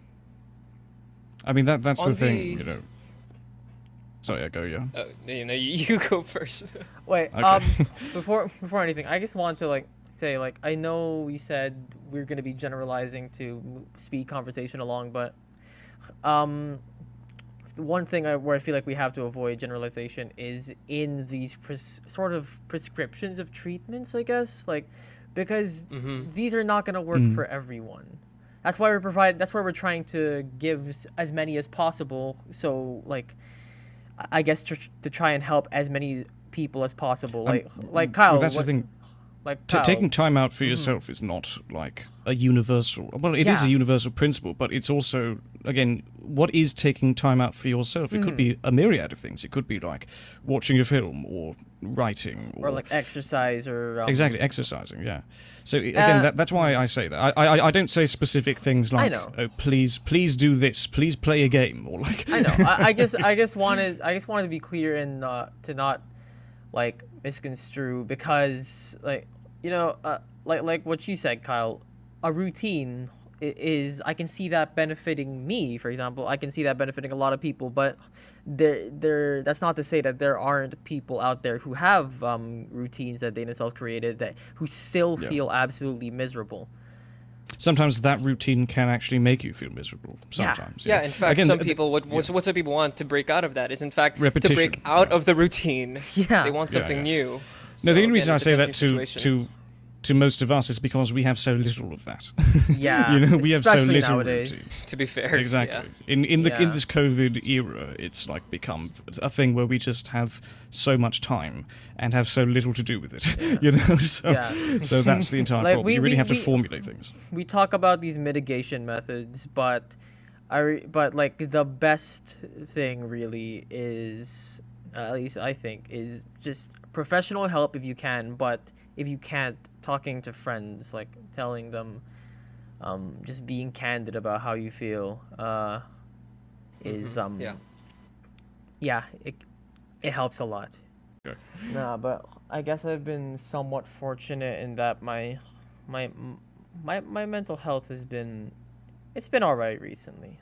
I mean, that that's On the thing, the- you know. Sorry, I go, yeah. Uh, you know, you, you go first. wait, Okay. um, before before anything, I just want to like say like I know we said we're gonna be generalizing to m- speed conversation along, but um, the one thing I, where I feel like we have to avoid generalization is in these pres- sort of prescriptions of treatments, I guess, like because Mm-hmm. these are not gonna work Mm. for everyone. That's why we're provide. That's why we're trying to give s- as many as possible. So like, I I guess to, to try and help as many people as possible. Um, Like like Kyle. Well, that's what- the thing. Like T- Kyle. taking time out for yourself is not like a universal. Well, it is Yeah. a universal principle, but it's also again, what is taking time out for yourself? It could be a myriad of things. It could be like watching a film or writing or, or like exercise or um, exactly exercising. Yeah. So i- again, Uh, that, that's why I say that. I, I I don't say specific things like, know. oh, please please do this, please play a game, or like. I know. I, I just I just wanted I just wanted to be clear and uh, to not like misconstrue because like you know uh, like like what you said, Kyle. A routine i- is I can see that benefiting me, for example. I can see that benefiting a lot of people, but there there that's not to say that there aren't people out there who have um, routines that they themselves created that who still Yeah. feel absolutely miserable. Sometimes that routine can actually make you feel miserable. Yeah. Sometimes. Yeah, in fact, Again, some th- people what what, what some people want to break out of that is in fact Repetition, to break out yeah. of the routine. Yeah. They want Yeah, something yeah. new. No, the So, only reason again, I it say that depends on to your situation. to to most of us is because we have so little of that. Yeah, you know, we have so especially little nowadays. routine. To be fair, Exactly. yeah. In in the in Yeah. this COVID era, it's like become a thing where we just have so much time and have so little to do with it. You know, so Yeah. so that's the entire Like, problem. we- you really we- have to we- formulate things. We talk about these mitigation methods, but I re- but like the best thing really is uh, at least I think is just professional help if you can, but if you can't, talking to friends, like telling them um just being candid about how you feel uh is Mhm. um Yeah. yeah, it it helps a lot. Okay. Nah, but I guess I've been somewhat fortunate in that my my my my mental health has been it's been all right recently.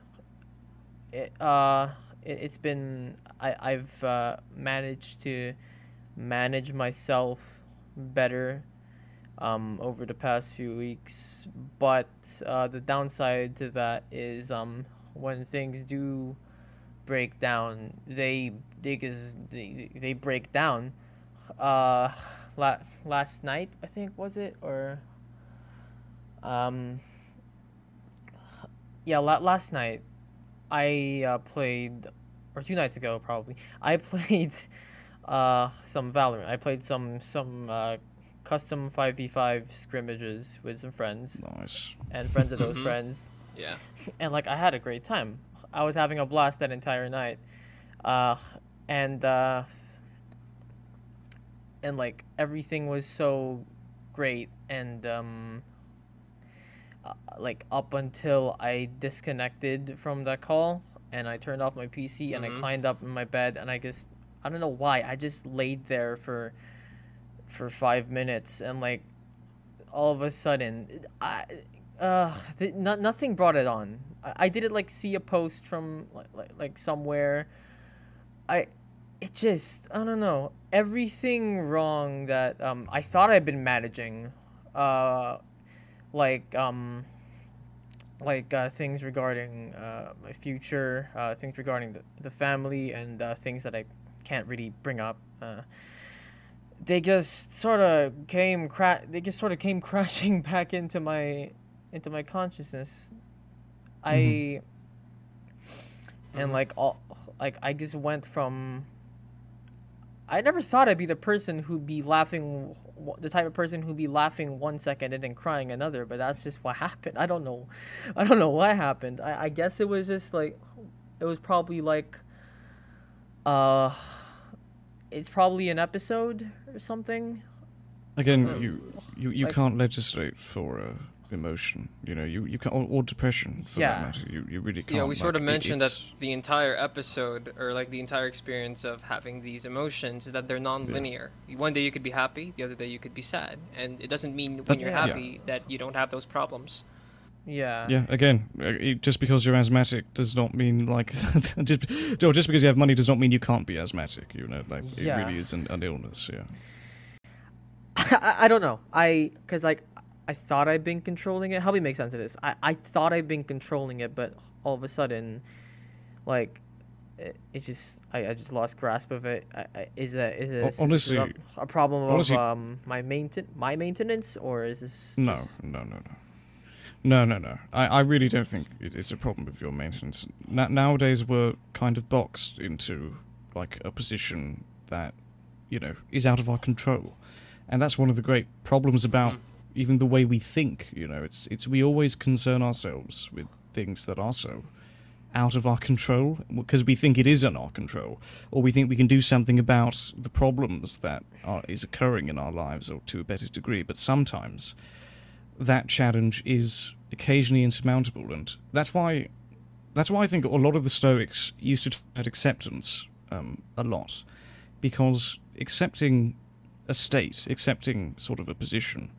It uh it, it's been I I've uh, managed to manage myself better um over the past few weeks, but uh the downside to that is um when things do break down, they they cause they, they break down. Uh, la- last night I think was it or um yeah la- last night I uh, played or two nights ago probably I played uh some Valorant. I played some some uh custom five v five scrimmages with some friends Nice. and friends of those Mhm. friends, Yeah. and like I had a great time. I was having a blast that entire night, uh, and uh, and like everything was so great, and um, uh, like up until I disconnected from that call and I turned off my P C and I Mhm. climbed up in my bed and I just I don't know why I just laid there for for five minutes and like all of a sudden I uh th- no, nothing brought it on. I, I didn't like see a post from like, like like somewhere. I it just I don't know everything wrong that um I thought I'd been managing, uh like um like uh, things regarding uh, my future, uh, things regarding the, the family, and uh, things that I can't really bring up. Uh, they just sort of came cra- They just sort of came crashing back into my into my consciousness. I Mhm. and Mhm. like all like I just went from. I never thought I'd be the person who'd be laughing, the type of person who'd be laughing one second and then crying another. But that's just what happened. I don't know, I don't know what happened. I, I guess it was just like, it was probably like, uh, it's probably an episode or something. Again, Um, you you, you like- can't legislate for uh, emotion. You know, you you can or, or depression for Yeah. that matter. You you really can't. Yeah, we sort like, of it- mentioned that it's- the entire episode, or like the entire experience of having these emotions, is that they're non-linear. One day you could be happy, the other day you could be sad, and it doesn't mean when That- you're yeah. happy that you don't have those problems. Yeah. Yeah, again, uh, it- just because you're asthmatic does not mean like just, no, just because you have money does not mean you can't be asthmatic. You know, like Yeah. it really is an, an illness. Yeah. I, I don't know. I because like I thought I'd been controlling it. Help me make sense of this. I I thought I'd been controlling it, but all of a sudden, like, it, it just I, I just lost grasp of it. I, I, is that is this, honestly- is this a, a problem honestly- of um my mainten my maintenance, or is this No, just- no, no, no. No, no, no. I, I really don't think it, it's a problem with your maintenance. Na- nowadays, we're kind of boxed into like a position that, you know, is out of our control, and that's one of the great problems about even the way we think. You know, it's it's we always concern ourselves with things that are so out of our control because we think it is in our control, or we think we can do something about the problems that are is occurring in our lives, or to a better degree. But sometimes that challenge is occasionally insurmountable, and that's why that's why I think a lot of the Stoics used to talk about acceptance um, a lot, because accepting a state, accepting sort of a position,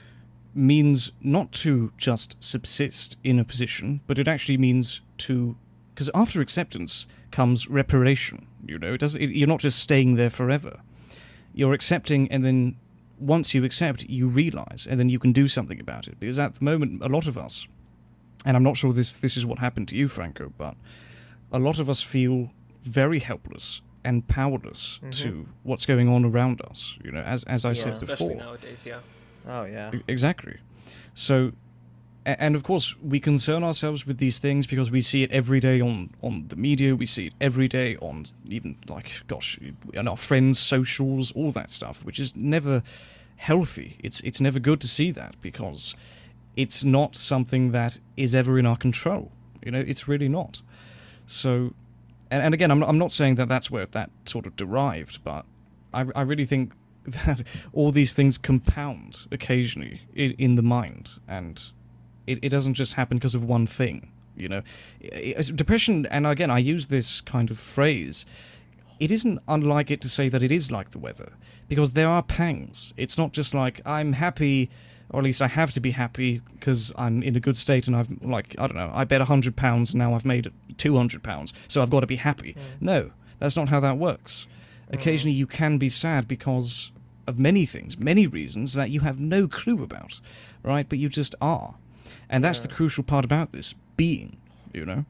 means not to just subsist in a position, but it actually means to, because after acceptance comes reparation. You know, it doesn't. It, you're not just staying there forever. You're accepting, and then once you accept, you realize, and then you can do something about it. Because at the moment, a lot of us, and I'm not sure this this is what happened to you, Franco, but a lot of us feel very helpless and powerless Mhm. to what's going on around us. You know, as as I Yeah. said Especially before. nowadays, yeah. Oh yeah. E- Exactly. So, a- and of course, we concern ourselves with these things because we see it every day on, on the media, we see it every day on even, like, gosh, on our friends' socials, all that stuff, which is never healthy. It's, it's never good to see that because it's not something that is ever in our control. You know, it's really not. So, and, and again, I'm, I'm not saying that that's where that sort of derived, but I, I really think that all these things compound occasionally in, in the mind, and it, it doesn't just happen because of one thing, you know. I- I- depression, and again, I use this kind of phrase, it isn't unlike it to say that it is like the weather, because there are pangs. It's not just like, I'm happy, or at least I have to be happy because I'm in a good state and I've, like, I don't know, I bet one hundred pounds and now I've made two hundred pounds, so I've got to be happy. No, that's not how that works. Occasionally you can be sad because of many things, many reasons that you have no clue about, right? But you just are. And that's Yeah. the crucial part about this, being, you know?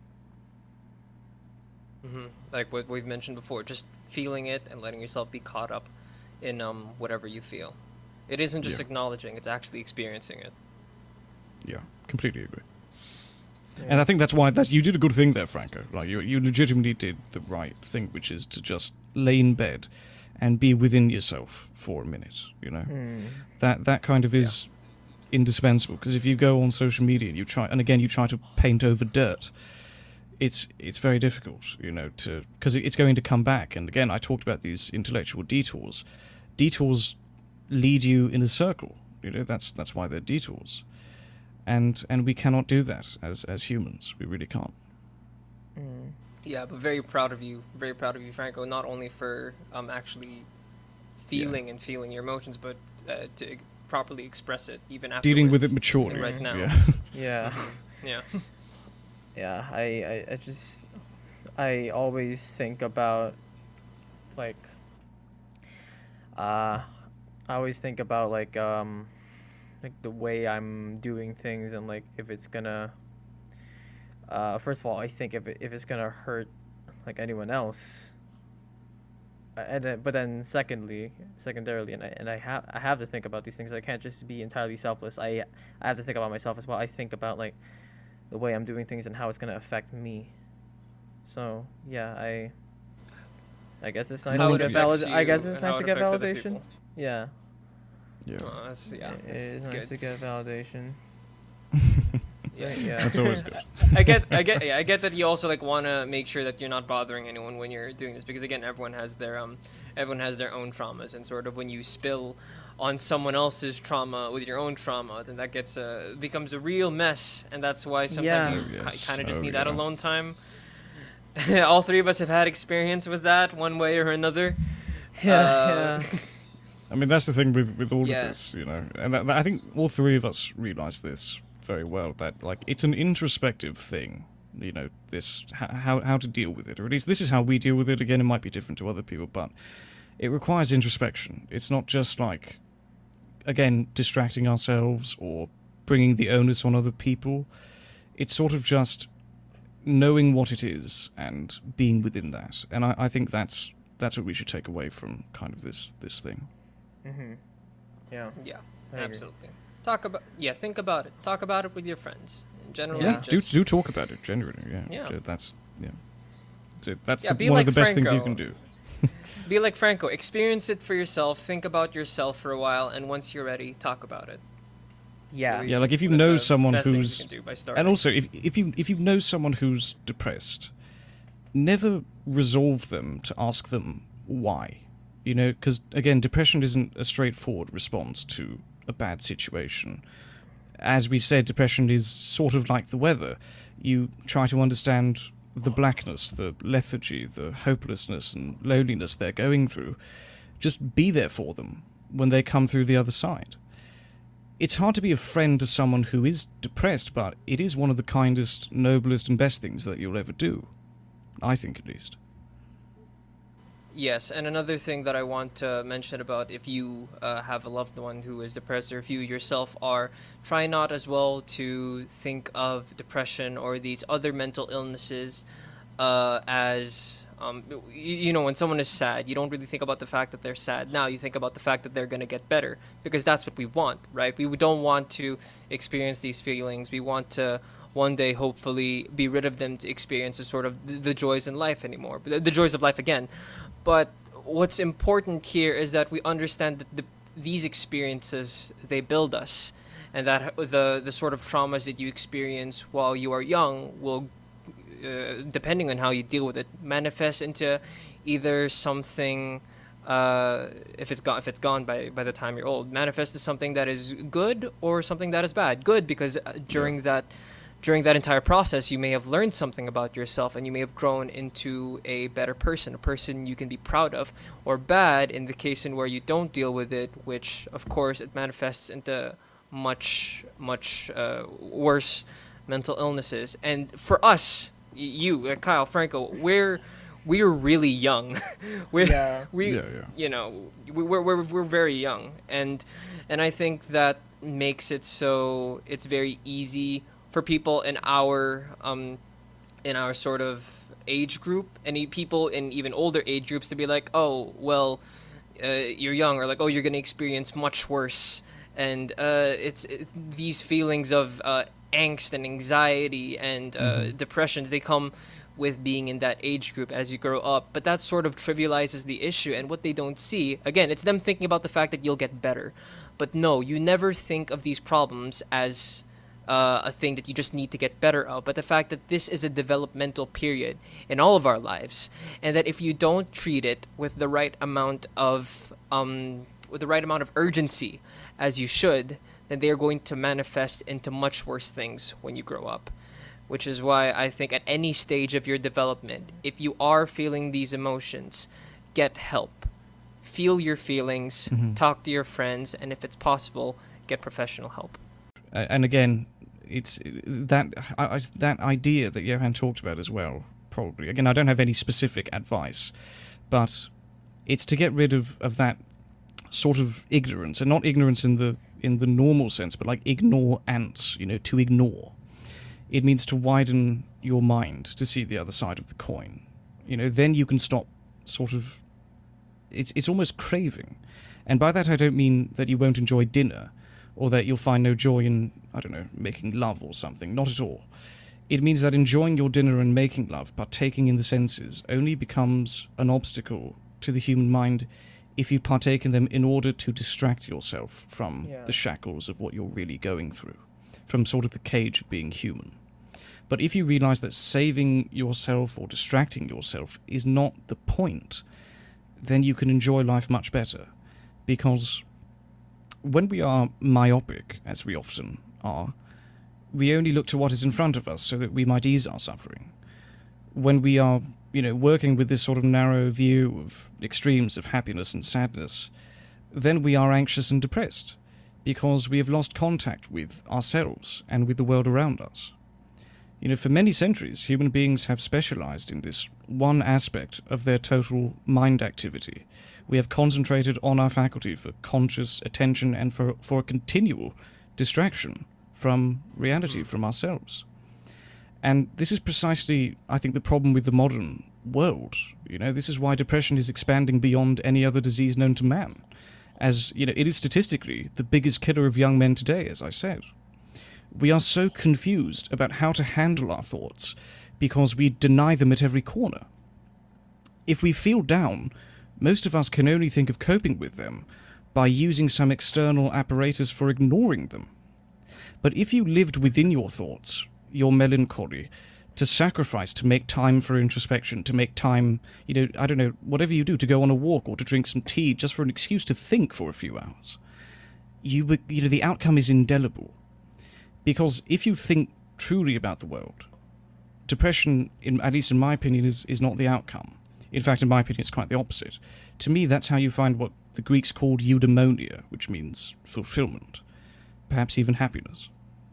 hmm Like what we've mentioned before, just feeling it and letting yourself be caught up in um whatever you feel. It isn't just Yeah. acknowledging; it's actually experiencing it. Yeah, completely agree. Yeah. And I think that's why that's you did a good thing there, Franco. Like you, you legitimately did the right thing, which is to just lay in bed and be within yourself for a minute. You know, Hmm. that that kind of is indispensable. Because if you go on social media and you try, and again you try to paint over dirt, it's it's very difficult. You know, to because it's going to come back. And again, I talked about these intellectual detours. Detours lead you in a circle. You know, that's that's why they're detours. And and we cannot do that as as humans. We really can't. Hmm. Yeah, but very proud of you, very proud of you, Franco. Not only for um actually feeling and feeling your emotions, but uh, to properly express it, even after Dealing with it maturely. right now. Yeah. Yeah. Yeah. Yeah, I, I, I just, I always think about, like, uh, I always think about, like, um, like, the way I'm doing things and, like, if it's gonna, uh, first of all, I think if, it, if it's gonna hurt, like, anyone else, uh, and then, but then secondly, secondarily, and I, and I have, I have to think about these things. I can't just be entirely selfless. I, I have to think about myself as well. I think about, like, the way I'm doing things and how it's gonna affect me. So yeah, I I guess it's nice How to it get affects valid- I guess you it's and nice how to it get affects other validation. people. Yeah. Yeah. Oh, that's, yeah, It it's, is it's nice good. to get validation. Yeah. Yeah. That's always good. I get, I get, yeah, I get that you also like want to make sure that you're not bothering anyone when you're doing this, because again, everyone has their um, everyone has their own traumas, and sort of when you spill on someone else's trauma with your own trauma, then that gets uh, becomes a real mess, and that's why sometimes Yeah. you Oh, yes. kind of just Oh, need that yeah. alone time. All three of us have had experience with that one way or another. Yeah, Uh, yeah. I mean, that's the thing with, with all Yeah. of this, you know. And that, that- I think all three of us realize this very well, that, like, it's an introspective thing, you know, this, how, how to deal with it, or at least this is how we deal with it. Again, it might be different to other people, but it requires introspection. It's not just, like, again, distracting ourselves or bringing the onus on other people. It's sort of just knowing what it is and being within that. And I, I think that's that's what we should take away from kind of this this thing. Mm-hmm. Yeah. Yeah, I agree. absolutely. Talk about yeah, think about it. Talk about it with your friends. Generally, Yeah, do just do talk about it generally. Yeah, Yeah. Ju- that's yeah. That's, it. that's Yeah, the, be one like of the best things you Franco. can do. be like Franco. Experience it for yourself. Think about yourself for a while, and once you're ready, talk about it. Yeah. Yeah, like if you One of know the someone best things who's you can do by starting. and also if if you if you know someone who's depressed, never resolve them to ask them why. You know, because again, depression isn't a straightforward response to a bad situation. As we said, depression is sort of like the weather. You try to understand the blackness, the lethargy, the hopelessness and loneliness they're going through. Just be there for them when they come through the other side. It's hard to be a friend to someone who is depressed, but it is one of the kindest, noblest and best things that you'll ever do. I think, at least. Yes, and another thing that I want to mention about if you uh, have a loved one who is depressed, or if you yourself are, try not as well to think of depression or these other mental illnesses uh, as, um, you, you know, when someone is sad, you don't really think about the fact that they're sad now. You think about the fact that they're going to get better, because that's what we want, right? We don't want to experience these feelings. We want to one day hopefully be rid of them to experience the sort of the, the joys in life anymore, the, the joys of life again. But what's important here is that we understand that the, these experiences, they build us, and that the the sort of traumas that you experience while you are young will, uh, depending on how you deal with it, manifest into either something, uh, if it's gone if it's gone by by the time you're old, manifest as something that is good or something that is bad. Good because uh, during Yeah. that during that entire process, you may have learned something about yourself and you may have grown into a better person, a person you can be proud of. Or bad in the case in where you don't deal with it, which of course it manifests into much, much uh, worse mental illnesses. And for us, y- you, uh, Kyle, Franco, we're we're really young. we're, Yeah. we, Yeah, yeah. you know, we- we're, we're we're very young, and and I think that makes it so it's very easy for people in our um in our sort of age group, and e- people in even older age groups, to be like, oh well, uh, you're young, or like, oh, you're gonna experience much worse, and uh, it's, it's these feelings of uh, angst and anxiety and uh, Mhm. depressions, they come with being in that age group as you grow up. But that sort of trivializes the issue, and what they don't see, again, it's them thinking about the fact that you'll get better. But no, you never think of these problems as uh, a thing that you just need to get better of, but the fact that this is a developmental period in all of our lives, and that if you don't treat it with the right amount of um, with the right amount of urgency as you should, then they are going to manifest into much worse things when you grow up. Which is why I think at any stage of your development, if you are feeling these emotions, get help. Feel your feelings, Mhm. talk to your friends, and if it's possible, get professional help. A- and again, it's that I, I, that idea that Johan talked about as well. Probably again, I don't have any specific advice, but it's to get rid of, of that sort of ignorance, and not ignorance in the in the normal sense, but like ignore ants. You know, to ignore. It means to widen your mind to see the other side of the coin. You know, then you can stop sort of. It's it's almost craving, and by that I don't mean that you won't enjoy dinner, or that you'll find no joy in, I don't know, making love or something. Not at all. It means that enjoying your dinner and making love, partaking in the senses, only becomes an obstacle to the human mind if you partake in them in order to distract yourself from Yeah. the shackles of what you're really going through, from sort of the cage of being human. But if you realize that saving yourself or distracting yourself is not the point, then you can enjoy life much better. Because when we are myopic, as we often are, we only look to what is in front of us so that we might ease our suffering. When we are, you know, working with this sort of narrow view of extremes of happiness and sadness, then we are anxious and depressed, because we have lost contact with ourselves and with the world around us. You know, for many centuries, human beings have specialized in this one aspect of their total mind activity. We have concentrated on our faculty for conscious attention and for, for continual distraction from reality, from ourselves. And this is precisely, I think, the problem with the modern world. You know, this is why depression is expanding beyond any other disease known to man. As, you know, it is statistically the biggest killer of young men today, as I said. We are so confused about how to handle our thoughts because we deny them at every corner. If we feel down, most of us can only think of coping with them by using some external apparatus for ignoring them. But if you lived within your thoughts, your melancholy, to sacrifice, to make time for introspection, to make time, you know, I don't know, whatever you do, to go on a walk or to drink some tea just for an excuse to think for a few hours, you, would- you know, the outcome is indelible. Because if you think truly about the world, depression, in, at least in my opinion, is, is not the outcome. In fact, in my opinion, it's quite the opposite. To me, that's how you find what the Greeks called eudaimonia, which means fulfillment, perhaps even happiness.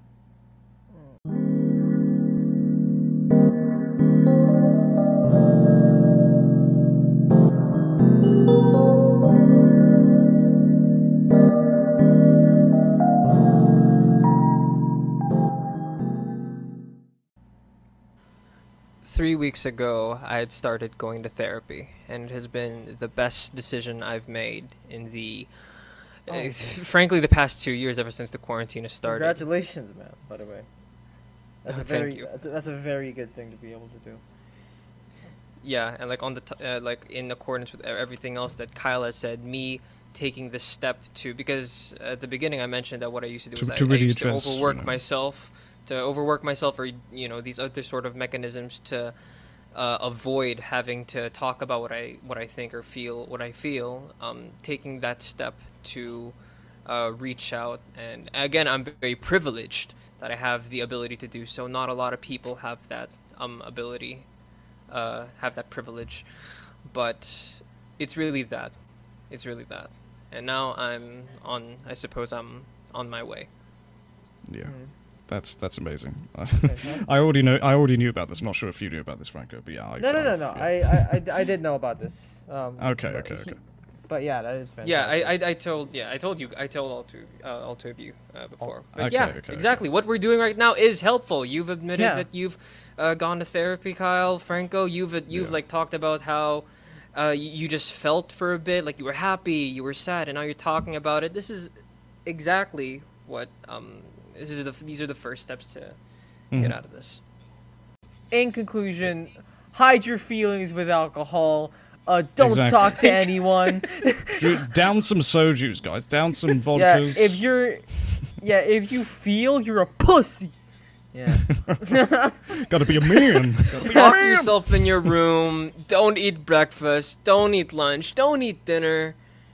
Three weeks ago, I had started going to therapy, and it has been the best decision I've made in the, Oh, uh, okay. frankly, the past two years ever since the quarantine has started. Congratulations, man. By the way, that's Oh, a thank very you. That's, a, that's a very good thing to be able to do. Yeah, and like on the t- uh, like in accordance with e- everything else that Kyle has said, me taking this step to, because at the beginning I mentioned that what I used to do To- was to I, I really used address, to you overwork know. myself, to overwork myself, or you know these other sort of mechanisms to uh, avoid having to talk about what I what I think or feel what I feel. Um, taking that step to uh, reach out, and again, I'm very privileged that I have the ability to do so. Not a lot of people have that um ability. Uh, have that privilege, but it's really that, it's really that, and now I'm on. I suppose I'm on my way. Yeah, Mhm. that's that's amazing. Fantastic. I already know. I already knew about this. I'm not sure if you knew about this, Franco. But yeah, I, No, no, no, I've- no. yeah. I, I, I, I did know about this. Um, Okay, but okay, he- okay. But yeah, that is fantastic. Yeah, I, I, I told yeah I told you I told all two uh, all two of you uh, before. But Okay, yeah, okay, okay. exactly. What we're doing right now is helpful. You've admitted Yeah. that you've uh, gone to therapy, Kyle, Franco. You've uh, you've Yeah. like talked about how. Uh, you, you just felt for a bit like you were happy, you were sad, and now you're talking about it. This is exactly what um. This is the these are the first steps to Mhm. get out of this. In conclusion, hide your feelings with alcohol. Uh, don't Exactly. talk to anyone. Dude, down some soju's, guys. Down some yeah, vodkas. if you're, yeah, if you feel you're a pussy. Yeah. Gotta be a man. Gotta be a Lock man. yourself in your room. Don't eat breakfast. Don't eat lunch. Don't eat dinner.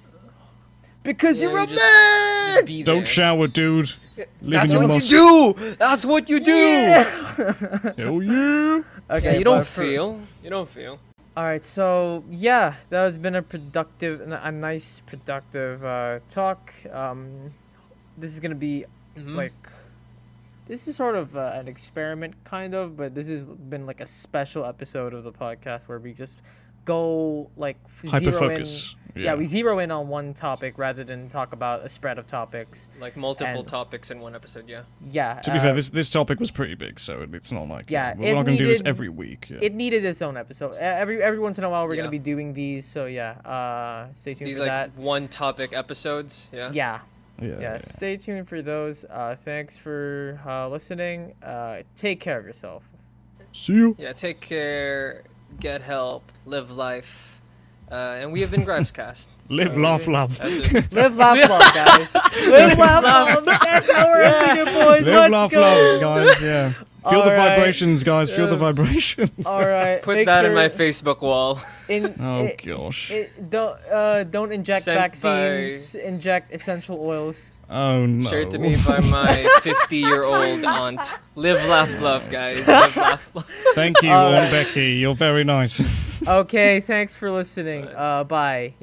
Because Yeah, you're a you just- man. Just be Don't there. shower, dude. Live That's in your what mus- you do. That's what you do. Yeah. Hell yeah. Okay, Yeah, you don't but for- feel. You don't feel. All right, so yeah, that has been a productive, a nice productive uh, talk. Um, this is gonna be Mhm. like, this is sort of uh, an experiment, kind of, but this has been like a special episode of the podcast where we just go like f- Hyper zero in- focus. Yeah. we zero in on one topic rather than talk about a spread of topics. Like multiple and- topics in one episode. Yeah. Yeah. To be uh, fair, this this topic was pretty big, so it- it's not like Yeah, uh, we're it not gonna do this needed- every week. Yeah. it needed its own episode. Uh, Every every once in a while, we're Yeah. gonna be doing these. So yeah, uh, stay tuned These for like that. one topic episodes. Yeah. Yeah. yeah, yeah, yeah. stay tuned for those. Uh, thanks for uh, listening. Uh, take care of yourself. See you. Yeah. Take care. Get help. Live life. Uh, and we have been Gripescast. Live, So, laugh, love. that's it. Live, laugh, love, guys. Live, laugh, love. That's how we're ending it, boys. Live, Let's laugh, go. love, guys. Yeah. Feel the Alright. vibrations, guys. Feel the Yeah. vibrations. All right. Put make that in sure my Facebook wall. In, Oh it, gosh. it, don't uh, don't inject Sent vaccines. Inject essential oils. Oh no. Shared to me by my fifty-year-old aunt. Live, laugh, love, guys. Live, laugh, love. Thank you, Alright. Aunt Becky. You're very nice. Okay. Thanks for listening. Uh, bye.